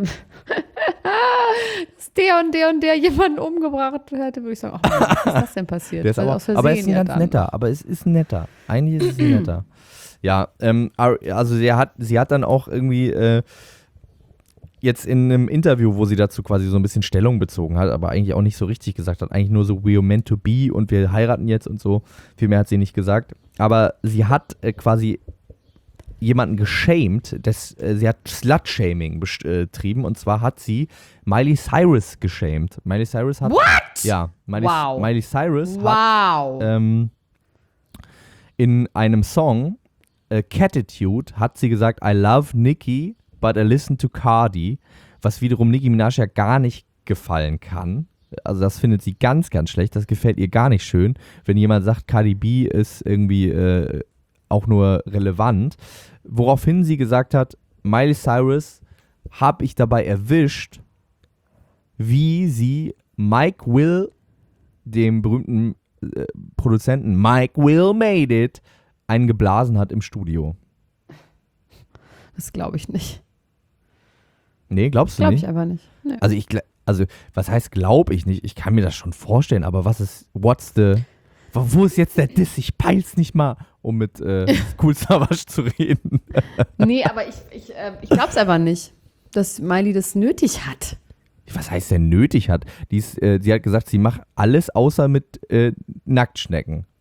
dass der und der und der jemanden umgebracht hätte, würde ich sagen, ach Mann, was ist das denn passiert? Der ist Also aber, aus Versehen aber er ist ein ja ganz dann. netter, aber es ist ein netter. Eigentlich ist es ein netter. Ja, ähm, also sie hat, sie hat dann auch irgendwie äh, jetzt in einem Interview, wo sie dazu quasi so ein bisschen Stellung bezogen hat, aber eigentlich auch nicht so richtig gesagt hat, eigentlich nur so we are meant to be und wir heiraten jetzt und so. Viel mehr hat sie nicht gesagt. Aber sie hat äh, quasi jemanden geshamed, das, äh, sie hat Slut-Shaming betrieben und zwar hat sie Miley Cyrus geshamed. Miley Cyrus hat... What? Ja, Miley, Wow. Miley Cyrus hat Wow. ähm, in einem Song, äh, Catitude, hat sie gesagt, I love Nicki, but I listen to Cardi, was wiederum Nicki Minaj ja gar nicht gefallen kann. Also das findet sie ganz, ganz schlecht. Das gefällt ihr gar nicht schön, wenn jemand sagt, Cardi B ist irgendwie äh, auch nur relevant. Woraufhin sie gesagt hat, Miley Cyrus habe ich dabei erwischt, wie sie Mike Will, dem berühmten äh, Produzenten Mike Will Made It, einen geblasen hat im Studio. Das glaube ich nicht. Nee, glaubst du Glaube nicht? ich aber nicht. Nee. Also ich, gl- also was heißt glaube ich nicht? Ich kann mir das schon vorstellen, aber was ist, what's the, wo wo ist jetzt der Diss? Ich peil's nicht mal, um mit äh, Cool Savage zu reden. Nee, aber ich, ich, äh, ich glaube es aber nicht, dass Miley das nötig hat. Was heißt denn nötig hat? Die ist, äh, sie hat gesagt, sie macht alles außer mit äh, Nacktschnecken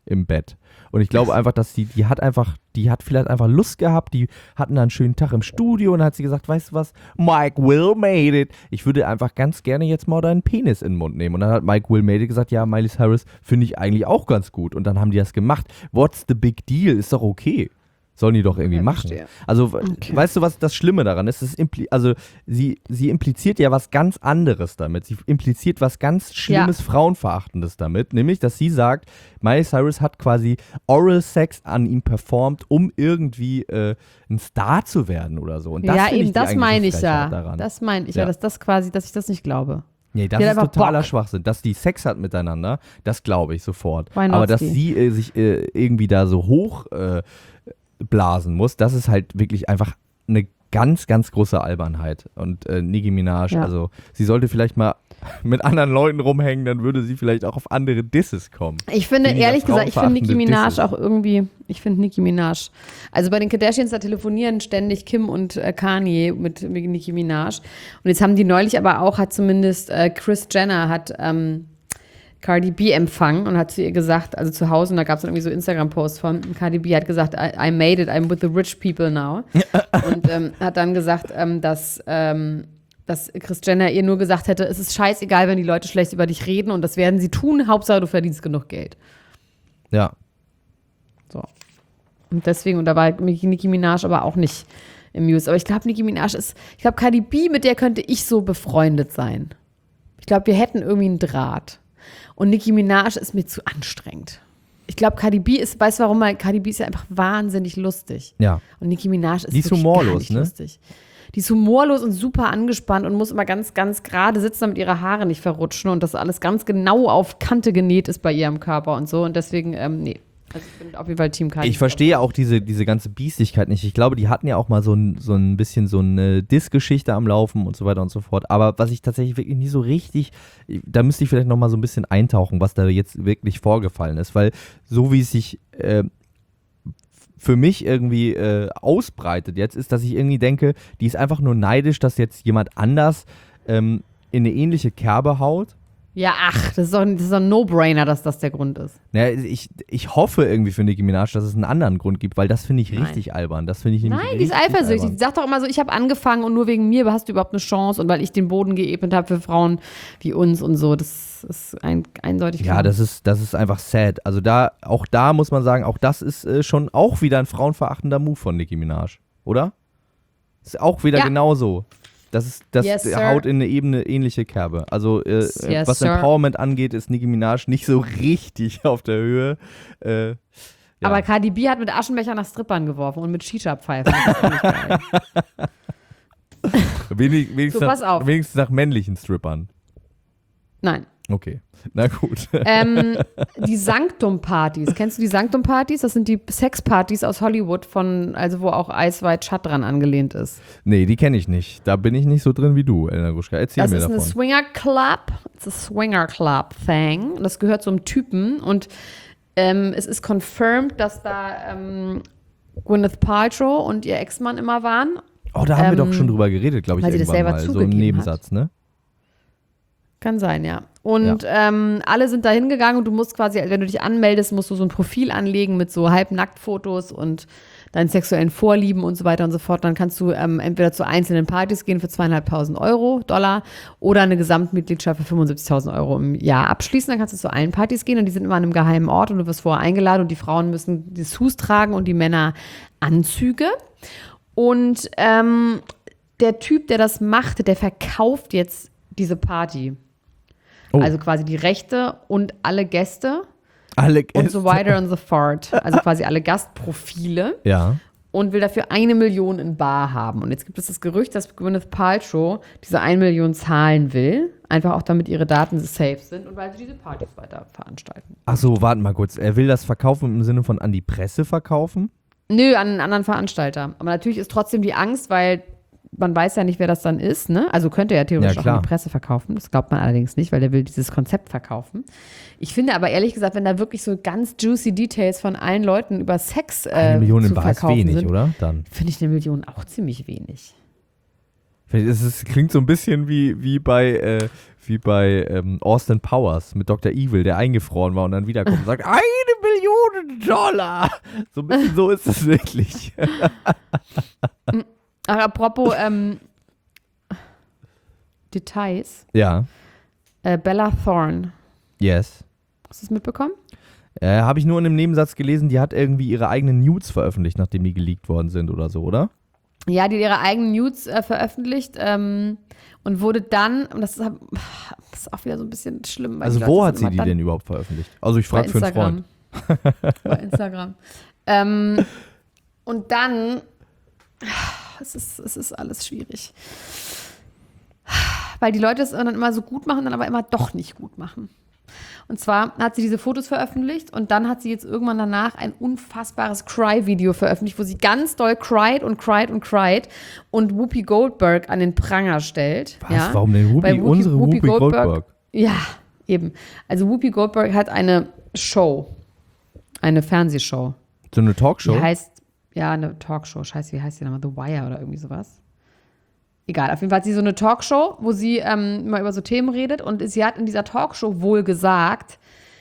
im Bett. Und ich glaube einfach, dass die, die hat einfach, die hat vielleicht einfach Lust gehabt, die hatten dann einen schönen Tag im Studio und dann hat sie gesagt, weißt du was, Mike Will made it. Ich würde einfach ganz gerne jetzt mal deinen Penis in den Mund nehmen. Und dann hat Mike Will made it gesagt, ja, Miley Cyrus finde ich eigentlich auch ganz gut. Und dann haben die das gemacht. What's the big deal? Ist doch okay. Sollen die doch irgendwie Ja, machen. verstehe. Also, Okay. weißt du, was das Schlimme daran ist? Es impli- also, sie, sie impliziert ja was ganz anderes damit. Sie impliziert was ganz Schlimmes, Frauenverachtendes damit. Nämlich, dass sie sagt, Miley Cyrus hat quasi Oral Sex an ihm performt, um irgendwie äh, ein Star zu werden oder so. Und das ja, finde eben, ich die das eigentliche meine ich Frechheit ja. daran. Das meine ich Ja. ja, dass das quasi, dass ich das nicht glaube. Nee, das Die hat ist einfach totaler Bock. Schwachsinn. Dass die Sex hat miteinander, das glaube ich sofort. Why not, Aber dass Ski? sie äh, sich äh, irgendwie da so hoch äh, blasen muss, das ist halt wirklich einfach eine ganz, ganz große Albernheit. Und äh, Nicki Minaj, Ja. also sie sollte vielleicht mal mit anderen Leuten rumhängen, dann würde sie vielleicht auch auf andere Disses kommen. Ich finde, Weniger ehrlich gesagt, ich finde Nicki frauenverachtende Minaj Disses. auch irgendwie, ich finde Nicki Minaj, also bei den Kardashians, da telefonieren ständig Kim und äh, Kanye mit, mit Nicki Minaj. Und jetzt haben die neulich aber auch, hat zumindest äh, Kris Jenner hat ähm, Cardi B empfangen und hat zu ihr gesagt, also zu Hause, und da gab es dann irgendwie so Instagram-Posts von, und Cardi B hat gesagt, I, I made it, I'm with the rich people now. Und ähm, hat dann gesagt, ähm, dass, ähm, dass Kris Jenner ihr nur gesagt hätte, es ist scheißegal, wenn die Leute schlecht über dich reden und das werden sie tun, Hauptsache du verdienst genug Geld. Ja. So. Und deswegen, und da war Nicki Minaj aber auch nicht im News. Aber ich glaube, Nicki Minaj ist, ich glaube, Cardi B, mit der könnte ich so befreundet sein. Ich glaube, wir hätten irgendwie einen Draht. Und Nicki Minaj ist mir zu anstrengend. Ich glaube, Cardi B ist, weißt du warum? Weil Cardi B ist ja einfach wahnsinnig lustig. Ja. Und Nicki Minaj ist Die ist wirklich humorlos, gar nicht ne? lustig. Die ist humorlos und super angespannt und muss immer ganz, ganz gerade sitzen, damit ihre Haare nicht verrutschen und das alles ganz genau auf Kante genäht ist bei ihrem Körper und so. Und deswegen, ähm, nee. Also ich bin auf jeden Fall Team Cardi B. Ich verstehe auch diese, diese ganze Biestigkeit nicht. Ich glaube, die hatten ja auch mal so ein, so ein bisschen so eine Diss-Geschichte am Laufen und so weiter und so fort. Aber was ich tatsächlich wirklich nie so richtig, da müsste ich vielleicht noch mal so ein bisschen eintauchen, was da jetzt wirklich vorgefallen ist. Weil so wie es sich äh, für mich irgendwie äh, ausbreitet jetzt, ist, dass ich irgendwie denke, die ist einfach nur neidisch, dass jetzt jemand anders ähm, in eine ähnliche Kerbe haut. Ja, ach, das ist doch ein, das ist doch ein No-Brainer, dass das der Grund ist. Naja, ich, ich hoffe irgendwie für Nicki Minaj, dass es einen anderen Grund gibt, weil das finde ich Nein. richtig albern. Das finde ich nämlich Nein, die ist richtig eifersüchtig. albern. Die sagt doch immer so, ich habe angefangen und nur wegen mir hast du überhaupt eine Chance und weil ich den Boden geebnet habe für Frauen wie uns und so. Das ist ein, eindeutig Ja, klar. das ist, das ist einfach sad. Also da, auch da muss man sagen, auch das ist äh, schon auch wieder ein frauenverachtender Move von Nicki Minaj, oder? Ist auch wieder Ja. genauso. Das ist, das Yes, sir. haut in eine Ebene ähnliche Kerbe. Also äh, Yes, was sir. Empowerment angeht, ist Nicki Minaj nicht so richtig auf der Höhe. Äh, ja. Aber Cardi B hat mit Aschenbecher nach Strippern geworfen und mit Shisha-Pfeifen. Das ist nicht geil. Wenig, wenigstens, So, pass nach, auf. wenigstens nach männlichen Strippern. Nein. Okay, na gut. Ähm, die Sanctum-Partys. Kennst du die Sanctum-Partys? Das sind die Sexpartys aus Hollywood, von, also wo auch Ice White Shut dran angelehnt ist. Nee, die kenne ich nicht. Da bin ich nicht so drin wie du, Elena Gruschka. Erzähl Das mir ist davon. eine Swinger Club. It's a Swinger Club Thing. Das gehört zum Typen und ähm, es ist confirmed, dass da ähm, Gwyneth Paltrow und ihr Ex-Mann immer waren. Oh, da haben wir ähm, doch schon drüber geredet, glaube ich, weil sie das irgendwann selber mal. So ein zugegeben Nebensatz, ne? Kann sein, ja. Und ähm, alle sind da hingegangen und du musst quasi, wenn du dich anmeldest, musst du so ein Profil anlegen mit so Halbnacktfotos und deinen sexuellen Vorlieben und so weiter und so fort. Dann kannst du ähm, entweder zu einzelnen Partys gehen für zweieinhalbtausend Euro, Dollar, oder eine Gesamtmitgliedschaft für fünfundsiebzigtausend Euro im Jahr abschließen. Dann kannst du zu allen Partys gehen und die sind immer an einem geheimen Ort und du wirst vorher eingeladen und die Frauen müssen Dessous tragen und die Männer Anzüge. Und ähm, der Typ, der das macht, der verkauft jetzt diese Party. Oh. Also quasi die Rechte und alle Gäste Alle und so weiter und so fort. Also quasi alle Gastprofile Ja. und will dafür eine Million in bar haben. Und jetzt gibt es das Gerücht, dass Gwyneth Paltrow diese eine Million zahlen will. Einfach auch damit ihre Daten safe sind und weil sie diese Partys weiter veranstalten. Ach so, warte mal kurz. Er will das verkaufen im Sinne von an die Presse verkaufen? Nö, an einen anderen Veranstalter. Aber natürlich ist trotzdem die Angst, weil man weiß ja nicht, wer das dann ist, ne? Also könnte er theoretisch Ja, auch klar. an die Presse verkaufen. Das glaubt man allerdings nicht, weil er will dieses Konzept verkaufen. Ich finde aber ehrlich gesagt, wenn da wirklich so ganz juicy Details von allen Leuten über Sex äh, Eine Million zu in Bar ist verkaufen wenig, sind, oder? Dann. finde ich eine Million auch ziemlich wenig. Es ist, klingt so ein bisschen wie, wie bei, äh, wie bei ähm, Austin Powers mit Doktor Evil, der eingefroren war und dann wiederkommt und sagt, eine Million Dollar. So ein bisschen so ist es wirklich. Ach, apropos ähm, Details. Ja. Äh, Bella Thorne. Yes. Hast du es mitbekommen? Äh, Habe ich nur in einem Nebensatz gelesen, die hat irgendwie ihre eigenen Nudes veröffentlicht, nachdem die geleakt worden sind oder so, oder? Ja, die hat ihre eigenen Nudes äh, veröffentlicht ähm, und wurde dann, und das ist, das ist auch wieder so ein bisschen schlimm. Weil Also die wo Leute hat sind sie die immer dann- denn überhaupt veröffentlicht? Also ich frage für einen Freund. Bei Instagram. ähm, und dann, es ist, es ist alles schwierig. Weil die Leute es dann immer so gut machen, dann aber immer doch nicht gut machen. Und zwar hat sie diese Fotos veröffentlicht und dann hat sie jetzt irgendwann danach ein unfassbares Cry-Video veröffentlicht, wo sie ganz doll cried und cried und cried und Whoopi Goldberg an den Pranger stellt. Was? Ja? Warum denn Whoopi? Weil Whoopi- Unsere Whoopi, Whoopi Goldberg- Goldberg. Ja, eben. Also Whoopi Goldberg hat eine Show, eine Fernsehshow. So eine Talkshow? Die heißt, ja, eine Talkshow. Scheiße, wie heißt die nochmal? The Wire oder irgendwie sowas. Egal, auf jeden Fall hat sie so eine Talkshow, wo sie ähm, immer über so Themen redet. Und sie hat in dieser Talkshow wohl gesagt,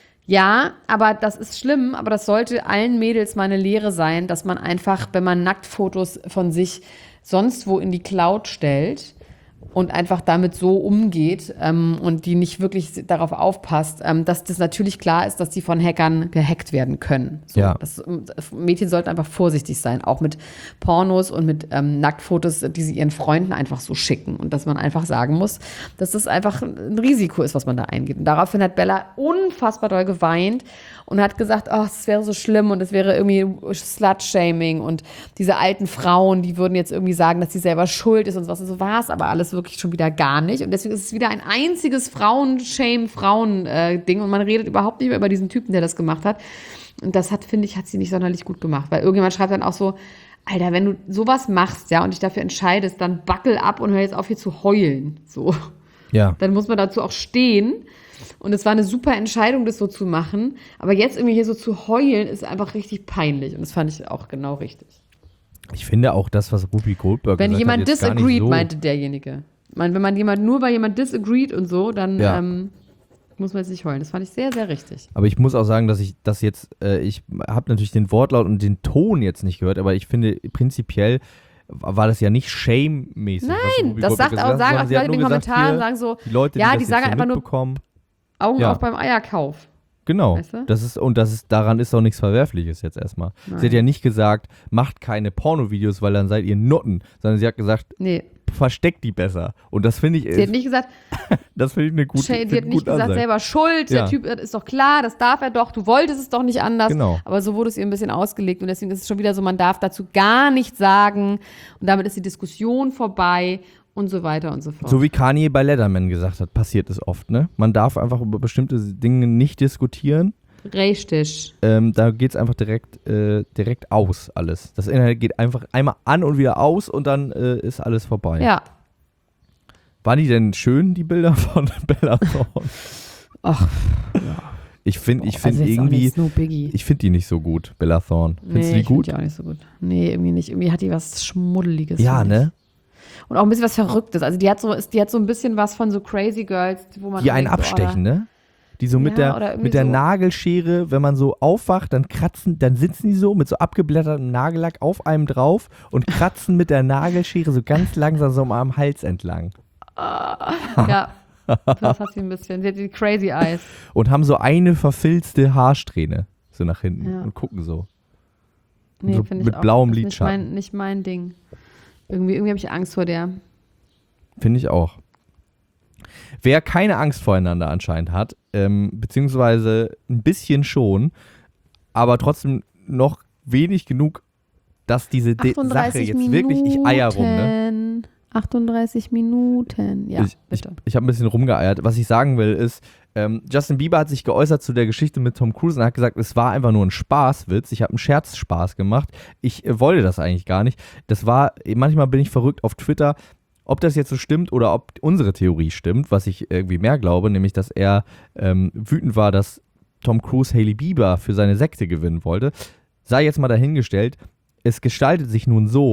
ja, aber das ist schlimm, aber das sollte allen Mädels mal eine Lehre sein, dass man einfach, wenn man Nacktfotos von sich sonst wo in die Cloud stellt und einfach damit so umgeht ähm, und die nicht wirklich darauf aufpasst, ähm, dass das natürlich klar ist, dass die von Hackern gehackt werden können. So, Ja. das, Mädchen sollten einfach vorsichtig sein, auch mit Pornos und mit ähm, Nacktfotos, die sie ihren Freunden einfach so schicken. Und dass man einfach sagen muss, dass das einfach ein Risiko ist, was man da eingeht. Und daraufhin hat Bella unfassbar doll geweint und hat gesagt, oh, es wäre so schlimm und es wäre irgendwie Slut-Shaming und diese alten Frauen, die würden jetzt irgendwie sagen, dass sie selber schuld ist und sowas. Und so war es aber alles wirklich schon wieder gar nicht. Und deswegen ist es wieder ein einziges Frauen-Shame-Frauen-Ding und man redet überhaupt nicht mehr über diesen Typen, der das gemacht hat. Und das hat, finde ich, hat sie nicht sonderlich gut gemacht. Weil irgendjemand schreibt dann auch so, Alter, wenn du sowas machst, ja, und dich dafür entscheidest, dann buckel ab und hör jetzt auf, hier zu heulen. So. Ja. Dann muss man dazu auch stehen. Und es war eine super Entscheidung, das so zu machen. Aber jetzt irgendwie hier so zu heulen, ist einfach richtig peinlich. Und das fand ich auch genau richtig. Ich finde auch das, was Whoopi Goldberg Wenn gesagt jemand hat, jetzt gar nicht disagreed, so. meinte derjenige. Ich meine, wenn man jemand, nur weil jemand disagreed und so, dann Ja. ähm, muss man jetzt nicht heulen. Das fand ich sehr, sehr richtig. Aber ich muss auch sagen, dass ich das jetzt, äh, ich habe natürlich den Wortlaut und den Ton jetzt nicht gehört, aber ich finde prinzipiell war das ja nicht shame-mäßig. was Nein, Whoopi das Goldberg sagt gesagt auch, hat, sagen auch sondern die sie hat Leute in den nur gesagt, Kommentaren, hier, sagen so, die Leute, ja, die die das sagen jetzt so einfach nur mitbekommen. Augen Ja. auf beim Eierkauf. Genau, Weißt du? das ist, und das ist, daran ist auch nichts Verwerfliches jetzt erstmal. Nein. Sie hat ja nicht gesagt, macht keine Pornovideos, weil dann seid ihr Nutten, sondern sie hat gesagt, Nee, versteckt die besser. Und das finde ich, sie hat nicht gesagt, das finde ich eine gute, Shay, finde sie hat einen nicht guten gesagt, Ansatz. selber schuld, Ja. der Typ ist doch klar, das darf er doch, du wolltest es doch nicht anders. Genau. Aber so wurde es ihr ein bisschen ausgelegt und deswegen ist es schon wieder so, man darf dazu gar nichts sagen und damit ist die Diskussion vorbei und so weiter und so fort. So wie Kanye bei Letterman gesagt hat, passiert es oft, ne? Man darf einfach über bestimmte Dinge nicht diskutieren. Richtig. Ähm, da geht es einfach direkt, äh, direkt aus, alles. Das Internet geht einfach einmal an und wieder aus und dann äh, ist alles vorbei. Ja. Waren die denn schön, die Bilder von Bella Thorne? Ach, Ich finde ich find also jetzt auch irgendwie, nicht no Biggie. ich finde die nicht so gut, Bella Thorne. Findest nee, du die ich find gut? die auch nicht so gut. Nee, irgendwie nicht. Irgendwie hat die was Schmuddeliges. Ja, finde ich. ne? Und auch ein bisschen was Verrücktes. Also die hat so, ist- die hat so ein bisschen was von so Crazy Girls, wo man Die einen denkt, so, abstechen, ne? Die so mit Ja, oder der, irgendwie mit der so. Nagelschere, wenn man so aufwacht, dann kratzen, dann sitzen die so mit so abgeblättertem Nagellack auf einem drauf und kratzen mit der Nagelschere so ganz langsam so am Hals entlang. Ja, das hat sie ein bisschen. Sie hat die Crazy Eyes. Und haben so eine verfilzte Haarsträhne so nach hinten Ja. und gucken so. Nee, So finde ich mit auch. blauem Das ist nicht Lidschatten. mein, nicht mein Ding. Irgendwie, irgendwie habe ich Angst vor der. Finde ich auch. Wer keine Angst voreinander anscheinend hat, ähm, beziehungsweise ein bisschen schon, aber trotzdem noch wenig genug, dass diese De Sache jetzt wirklich, ich eier rum, ne? achtunddreißig Minuten. Ja, ich ich, bitte. ich habe ein bisschen rumgeeiert. Was ich sagen will ist, ähm, Justin Bieber hat sich geäußert zu der Geschichte mit Tom Cruise und hat gesagt, es war einfach nur ein Spaßwitz. Ich habe einen Scherzspaß gemacht. Ich äh, wollte das eigentlich gar nicht. Das war, manchmal bin ich verrückt auf Twitter, ob das jetzt so stimmt oder ob unsere Theorie stimmt, was ich irgendwie mehr glaube, nämlich, dass er ähm, wütend war, dass Tom Cruise Hailey Bieber für seine Sekte gewinnen wollte. Sei jetzt mal dahingestellt, es gestaltet sich nun so,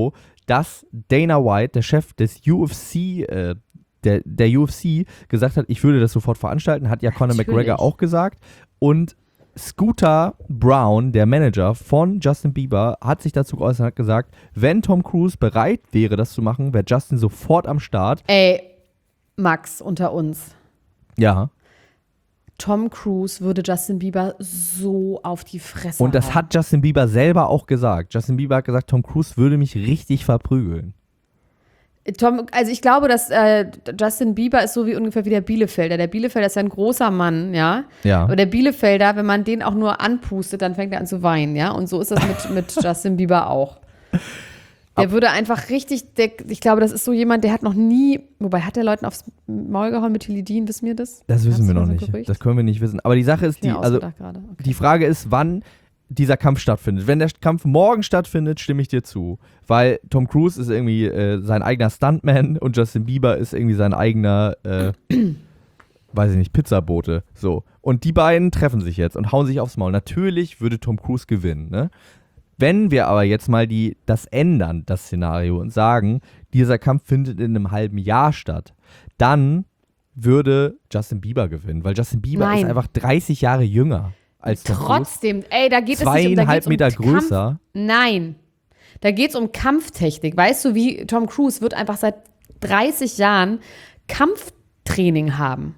dass Dana White, der Chef des U F C, äh, der, der U F C, gesagt hat, ich würde das sofort veranstalten, hat ja Conor Natürlich. McGregor auch gesagt. Und Scooter Brown, der Manager von Justin Bieber, hat sich dazu geäußert und hat gesagt, wenn Tom Cruise bereit wäre, das zu machen, wäre Justin sofort am Start. Ey, Max, unter uns. Ja. Tom Cruise würde Justin Bieber so auf die Fresse Und das hauen. hat Justin Bieber selber auch gesagt. Justin Bieber hat gesagt, Tom Cruise würde mich richtig verprügeln. Tom, also ich glaube, dass äh, Justin Bieber ist so wie ungefähr wie der Bielefelder. Der Bielefelder ist ja ein großer Mann, ja. Ja. Aber der Bielefelder, wenn man den auch nur anpustet, dann fängt er an zu weinen, ja. Und so ist das mit, mit Justin Bieber auch. Der würde einfach richtig, der, ich glaube, das ist so jemand, der hat noch nie, wobei hat der Leuten aufs Maul gehauen mit Tilidin, wissen wir das? Das wissen Gab's wir da noch so ein nicht. Gerücht? Das können wir nicht wissen. Aber die Sache ist die, Ja, also ausgedacht gerade. Okay. die Frage ist, wann dieser Kampf stattfindet. Wenn der Kampf morgen stattfindet, stimme ich dir zu. Weil Tom Cruise ist irgendwie äh, sein eigener Stuntman und Justin Bieber ist irgendwie sein eigener, äh, weiß ich nicht, Pizzabote. So. Und die beiden treffen sich jetzt und hauen sich aufs Maul. Natürlich würde Tom Cruise gewinnen, ne? Wenn wir aber jetzt mal die, das ändern, das Szenario, und sagen, dieser Kampf findet in einem halben Jahr statt, dann würde Justin Bieber gewinnen, weil Justin Bieber Nein. ist einfach dreißig Jahre jünger als Tom Cruise. Trotzdem, ey, da geht es nicht um, da Zweieinhalb geht's um Meter Kampf. größer. Nein, da geht es um Kampftechnik. Weißt du, wie Tom Cruise wird einfach seit dreißig Jahren Kampftraining haben.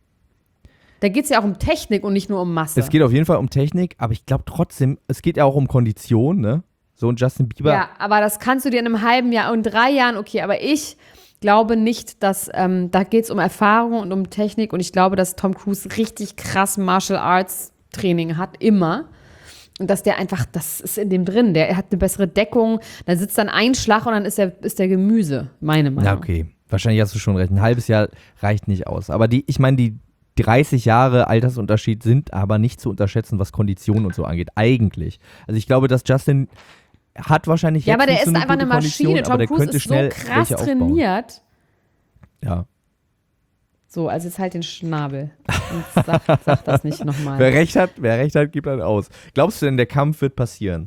Da geht es ja auch um Technik und nicht nur um Masse. Es geht auf jeden Fall um Technik, aber ich glaube trotzdem, es geht ja auch um Kondition, ne? So ein Justin Bieber. Ja, aber das kannst du dir in einem halben Jahr und drei Jahren, okay, aber ich glaube nicht, dass, ähm, da geht es um Erfahrung und um Technik und ich glaube, dass Tom Cruise richtig krass Martial Arts Training hat, immer. Und dass der einfach, das ist in dem drin, der hat eine bessere Deckung, da sitzt dann ein Schlag und dann ist der, ist der Gemüse, meine Meinung. Ja, okay. Wahrscheinlich hast du schon recht. Ein halbes Jahr reicht nicht aus. Aber die, ich meine, die dreißig Jahre Altersunterschied sind aber nicht zu unterschätzen, was Kondition und so angeht. Eigentlich. Also ich glaube, dass Justin hat wahrscheinlich Ja, jetzt aber der nicht ist so eine einfach gute eine Maschine. Kondition, aber Tom der Cruise könnte ist so schnell krass welche aufbauen. trainiert. Ja. So, also jetzt halt den Schnabel. Und sag, sag das nicht nochmal. Wer recht hat, wer recht hat, gibt dann aus. Glaubst du denn, der Kampf wird passieren?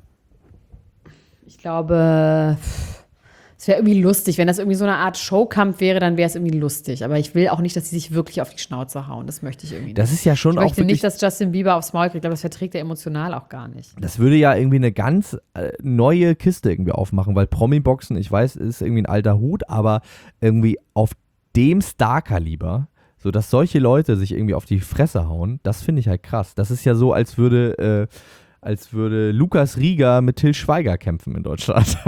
Ich glaube, es wäre irgendwie lustig. Wenn das irgendwie so eine Art Showkampf wäre, dann wäre es irgendwie lustig. Aber ich will auch nicht, dass sie sich wirklich auf die Schnauze hauen. Das möchte ich irgendwie nicht. Das ist ja schon Ich auch möchte wirklich, nicht, dass Justin Bieber aufs Maul kriegt. Ich glaube, das verträgt er emotional auch gar nicht. das würde ja irgendwie eine ganz äh, neue Kiste irgendwie aufmachen, weil Promi-Boxen, ich weiß, ist irgendwie ein alter Hut, aber irgendwie auf dem Star-Kaliber, so dass solche Leute sich irgendwie auf die Fresse hauen, das finde ich halt krass. Das ist ja so, als würde, äh, als würde Lukas Rieger mit Till Schweiger kämpfen in Deutschland.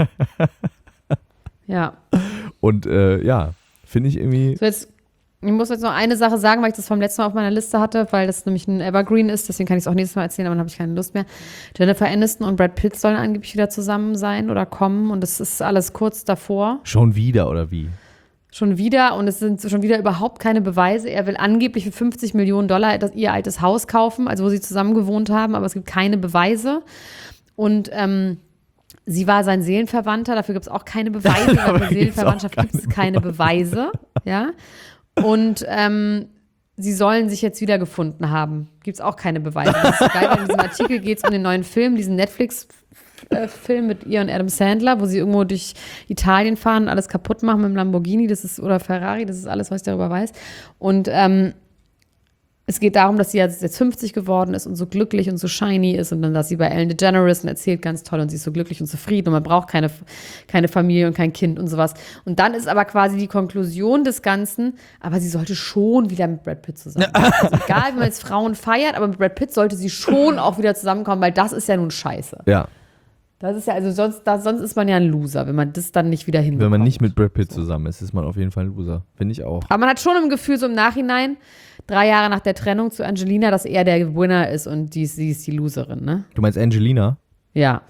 Ja. Und äh, ja, finde ich irgendwie. So jetzt, ich muss jetzt noch eine Sache sagen, weil ich das vom letzten Mal auf meiner Liste hatte, weil das nämlich ein Evergreen ist, deswegen kann ich es auch nächstes Mal erzählen, aber dann habe ich keine Lust mehr. Jennifer Aniston und Brad Pitt sollen angeblich wieder zusammen sein oder kommen und das ist alles kurz davor. Schon wieder, oder wie? Schon wieder und es sind schon wieder überhaupt keine Beweise. Er will angeblich für fünfzig Millionen Dollar das, ihr altes Haus kaufen, also wo sie zusammen gewohnt haben, aber es gibt keine Beweise. Und ähm, sie war sein Seelenverwandter, dafür gibt es auch keine Beweise, weil für Seelenverwandtschaft gibt es keine Beweise. Ja? Und ähm, sie sollen sich jetzt wiedergefunden haben. Gibt es auch keine Beweise. Das ist so geil, weil in diesem Artikel geht es um den neuen Film, diesen Netflix-Film mit ihr und Adam Sandler, wo sie irgendwo durch Italien fahren und alles kaputt machen mit dem Lamborghini, das ist, oder Ferrari, das ist alles, was ich darüber weiß. Und ähm, es geht darum, dass sie jetzt, jetzt fünfzig geworden ist und so glücklich und so shiny ist und dann, dass sie bei Ellen DeGeneres und erzählt ganz toll und sie ist so glücklich und zufrieden und man braucht keine, keine Familie und kein Kind und sowas. Und dann ist aber quasi die Konklusion des Ganzen, aber sie sollte schon wieder mit Brad Pitt zusammenkommen. Also egal, wenn man jetzt Frauen feiert, aber mit Brad Pitt sollte sie schon auch wieder zusammenkommen, weil das ist ja nun scheiße. Ja. Das ist ja, also sonst, da, sonst ist man ja ein Loser, wenn man das dann nicht wieder hinbekommt. Wenn man nicht mit Brad Pitt zusammen ist, ist man auf jeden Fall ein Loser. Finde ich auch. Aber man hat schon im Gefühl, so im Nachhinein, drei Jahre nach der Trennung zu Angelina, dass er der Winner ist und die, sie ist die Loserin, ne? Du meinst Angelina? Ja.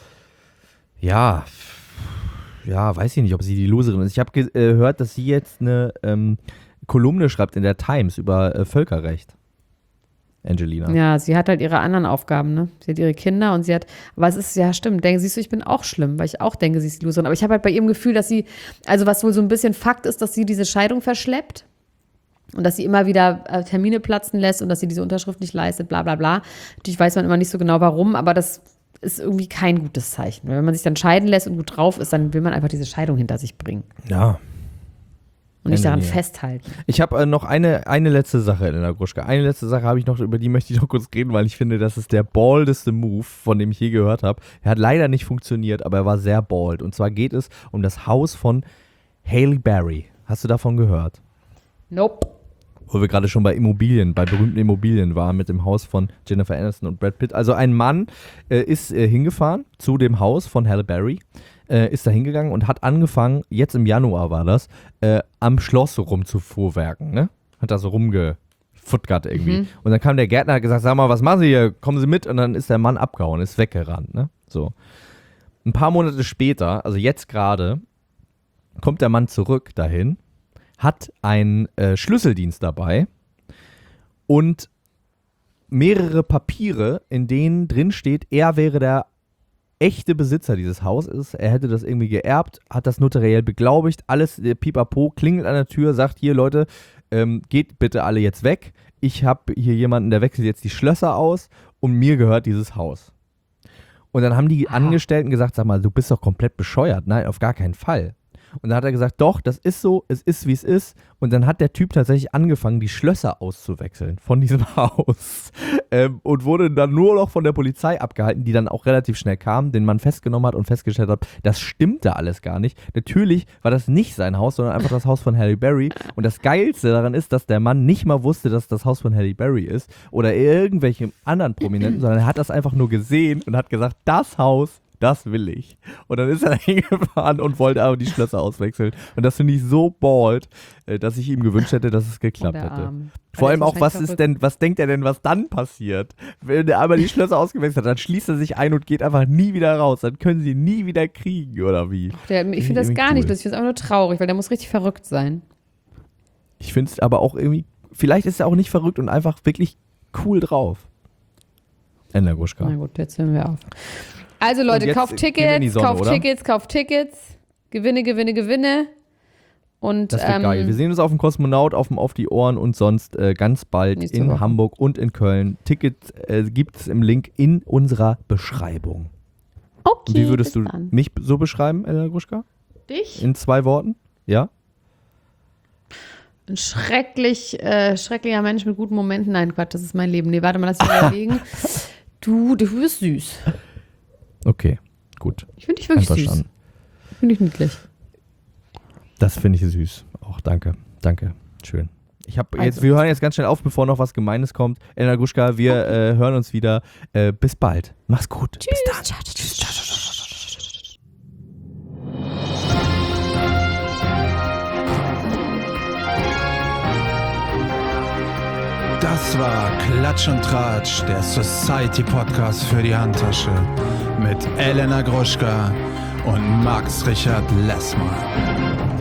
Ja. Ja, weiß ich nicht, ob sie die Loserin ist. Ich habe ge- äh, gehört, dass sie jetzt eine ähm, Kolumne schreibt in der Times über äh, Völkerrecht. Angelina. Ja, sie hat halt ihre anderen Aufgaben, ne? Sie hat ihre Kinder und sie hat, aber es ist, ja stimmt, denke, siehst du, ich bin auch schlimm, weil ich auch denke, sie ist die Loserin. Aber ich habe halt bei ihrem Gefühl, dass sie, also was wohl so ein bisschen Fakt ist, dass sie diese Scheidung verschleppt und dass sie immer wieder äh, Termine platzen lässt und dass sie diese Unterschrift nicht leistet, bla bla bla. Natürlich weiß man immer nicht so genau warum, aber das ist irgendwie kein gutes Zeichen. Wenn man sich dann scheiden lässt und gut drauf ist, dann will man einfach diese Scheidung hinter sich bringen. Ja. Und nicht daran Ja. festhalten. Ich habe äh, noch eine, eine letzte Sache, Elena Gruschka. Eine letzte Sache habe ich noch, über die möchte ich noch kurz reden, weil ich finde, das ist der baldeste Move, von dem ich je gehört habe. Er hat leider nicht funktioniert, aber er war sehr bald. Und zwar geht es um das Haus von Halle Berry. Hast du davon gehört? Nope. Wo wir gerade schon bei Immobilien, bei berühmten Immobilien waren, mit dem Haus von Jennifer Aniston und Brad Pitt. Also ein Mann äh, ist äh, hingefahren zu dem Haus von Halle Berry, äh, ist da hingegangen und hat angefangen, jetzt im Januar war das, äh, am Schloss rumzufuhrwerken, ne? Hat da so rumgefuttert irgendwie. Mhm. Und dann kam der Gärtner und hat gesagt, sag mal, was machen Sie hier? Kommen Sie mit? Und dann ist der Mann abgehauen, ist weggerannt, ne? So. Ein paar Monate später, also jetzt gerade, kommt der Mann zurück dahin, hat einen äh, Schlüsseldienst dabei und mehrere Papiere, in denen drin steht, er wäre der echte Besitzer dieses Hauses. Er hätte das irgendwie geerbt, hat das notariell beglaubigt, alles, der Pipapo klingelt an der Tür, sagt, hier Leute, ähm, geht bitte alle jetzt weg. Ich habe hier jemanden, der wechselt jetzt die Schlösser aus und mir gehört dieses Haus. Und dann haben die Ah. Angestellten gesagt, sag mal, du bist doch komplett bescheuert. Nein, auf gar keinen Fall. Und dann hat er gesagt, doch, das ist so, es ist, wie es ist. Und dann hat der Typ tatsächlich angefangen, die Schlösser auszuwechseln von diesem Haus. Ähm, und wurde dann nur noch von der Polizei abgehalten, die dann auch relativ schnell kam, den Mann festgenommen hat und festgestellt hat, das stimmte alles gar nicht. Natürlich war das nicht sein Haus, sondern einfach das Haus von Halle Berry. Und das Geilste daran ist, dass der Mann nicht mal wusste, dass das Haus von Halle Berry ist oder irgendwelchen anderen Prominenten, sondern er hat das einfach nur gesehen und hat gesagt, das Haus, das will ich. Und dann ist er hingefahren und wollte aber die Schlösser auswechseln. Und das finde ich so bald, äh, dass ich ihm gewünscht hätte, dass es geklappt Der hätte. Arm. Vor Weil allem er auch, was wahrscheinlich ist denn, was denkt er denn, was dann passiert? Wenn er einmal die Schlösser ausgewechselt hat, dann schließt er sich ein und geht einfach nie wieder raus. Dann können sie ihn nie wieder kriegen, oder wie? Der, ich finde das irgendwie gar nicht cool. lustig. Ich finde es einfach nur traurig, weil der muss richtig verrückt sein. Ich finde es aber auch irgendwie, vielleicht ist er auch nicht verrückt und einfach wirklich cool drauf. Ender Gruschka. Na gut, jetzt hören wir auf. Also Leute, jetzt kauft gehen wir in die Tickets, Sonne, kauft oder? Tickets, kauft Tickets. Gewinne, Gewinne, Gewinne. Und Das wird ähm, geil. Wir sehen uns auf dem Kosmonaut, auf dem Auf die Ohren und sonst äh, ganz bald Nächste in Woche. Hamburg und in Köln. Tickets äh, gibt es im Link in unserer Beschreibung. okay, Und wie würdest bis du dann. mich so beschreiben, Elena Gruschka? Dich? In zwei Worten? Ja? Ein schrecklich, äh, schrecklicher Mensch mit guten Momenten. Nein, Quatsch, das ist mein Leben. Nee, warte mal, lass mich überlegen. Du, du bist süß. Okay, gut. Ich finde dich wirklich süß. Einverstanden. Finde ich niedlich. Das finde ich süß. Auch danke. Danke. Schön. Ich hab jetzt, Also. wir hören jetzt ganz schnell auf, bevor noch was Gemeines kommt. Elena Gruschka, wir äh, hören uns wieder. Äh, bis bald. Mach's gut. Bis dann. Ciao, ciao, ciao, ciao, ciao. Das war Klatsch und Tratsch, der Society-Podcast für die Handtasche mit Elena Gruschka und Max Richard Lessmann.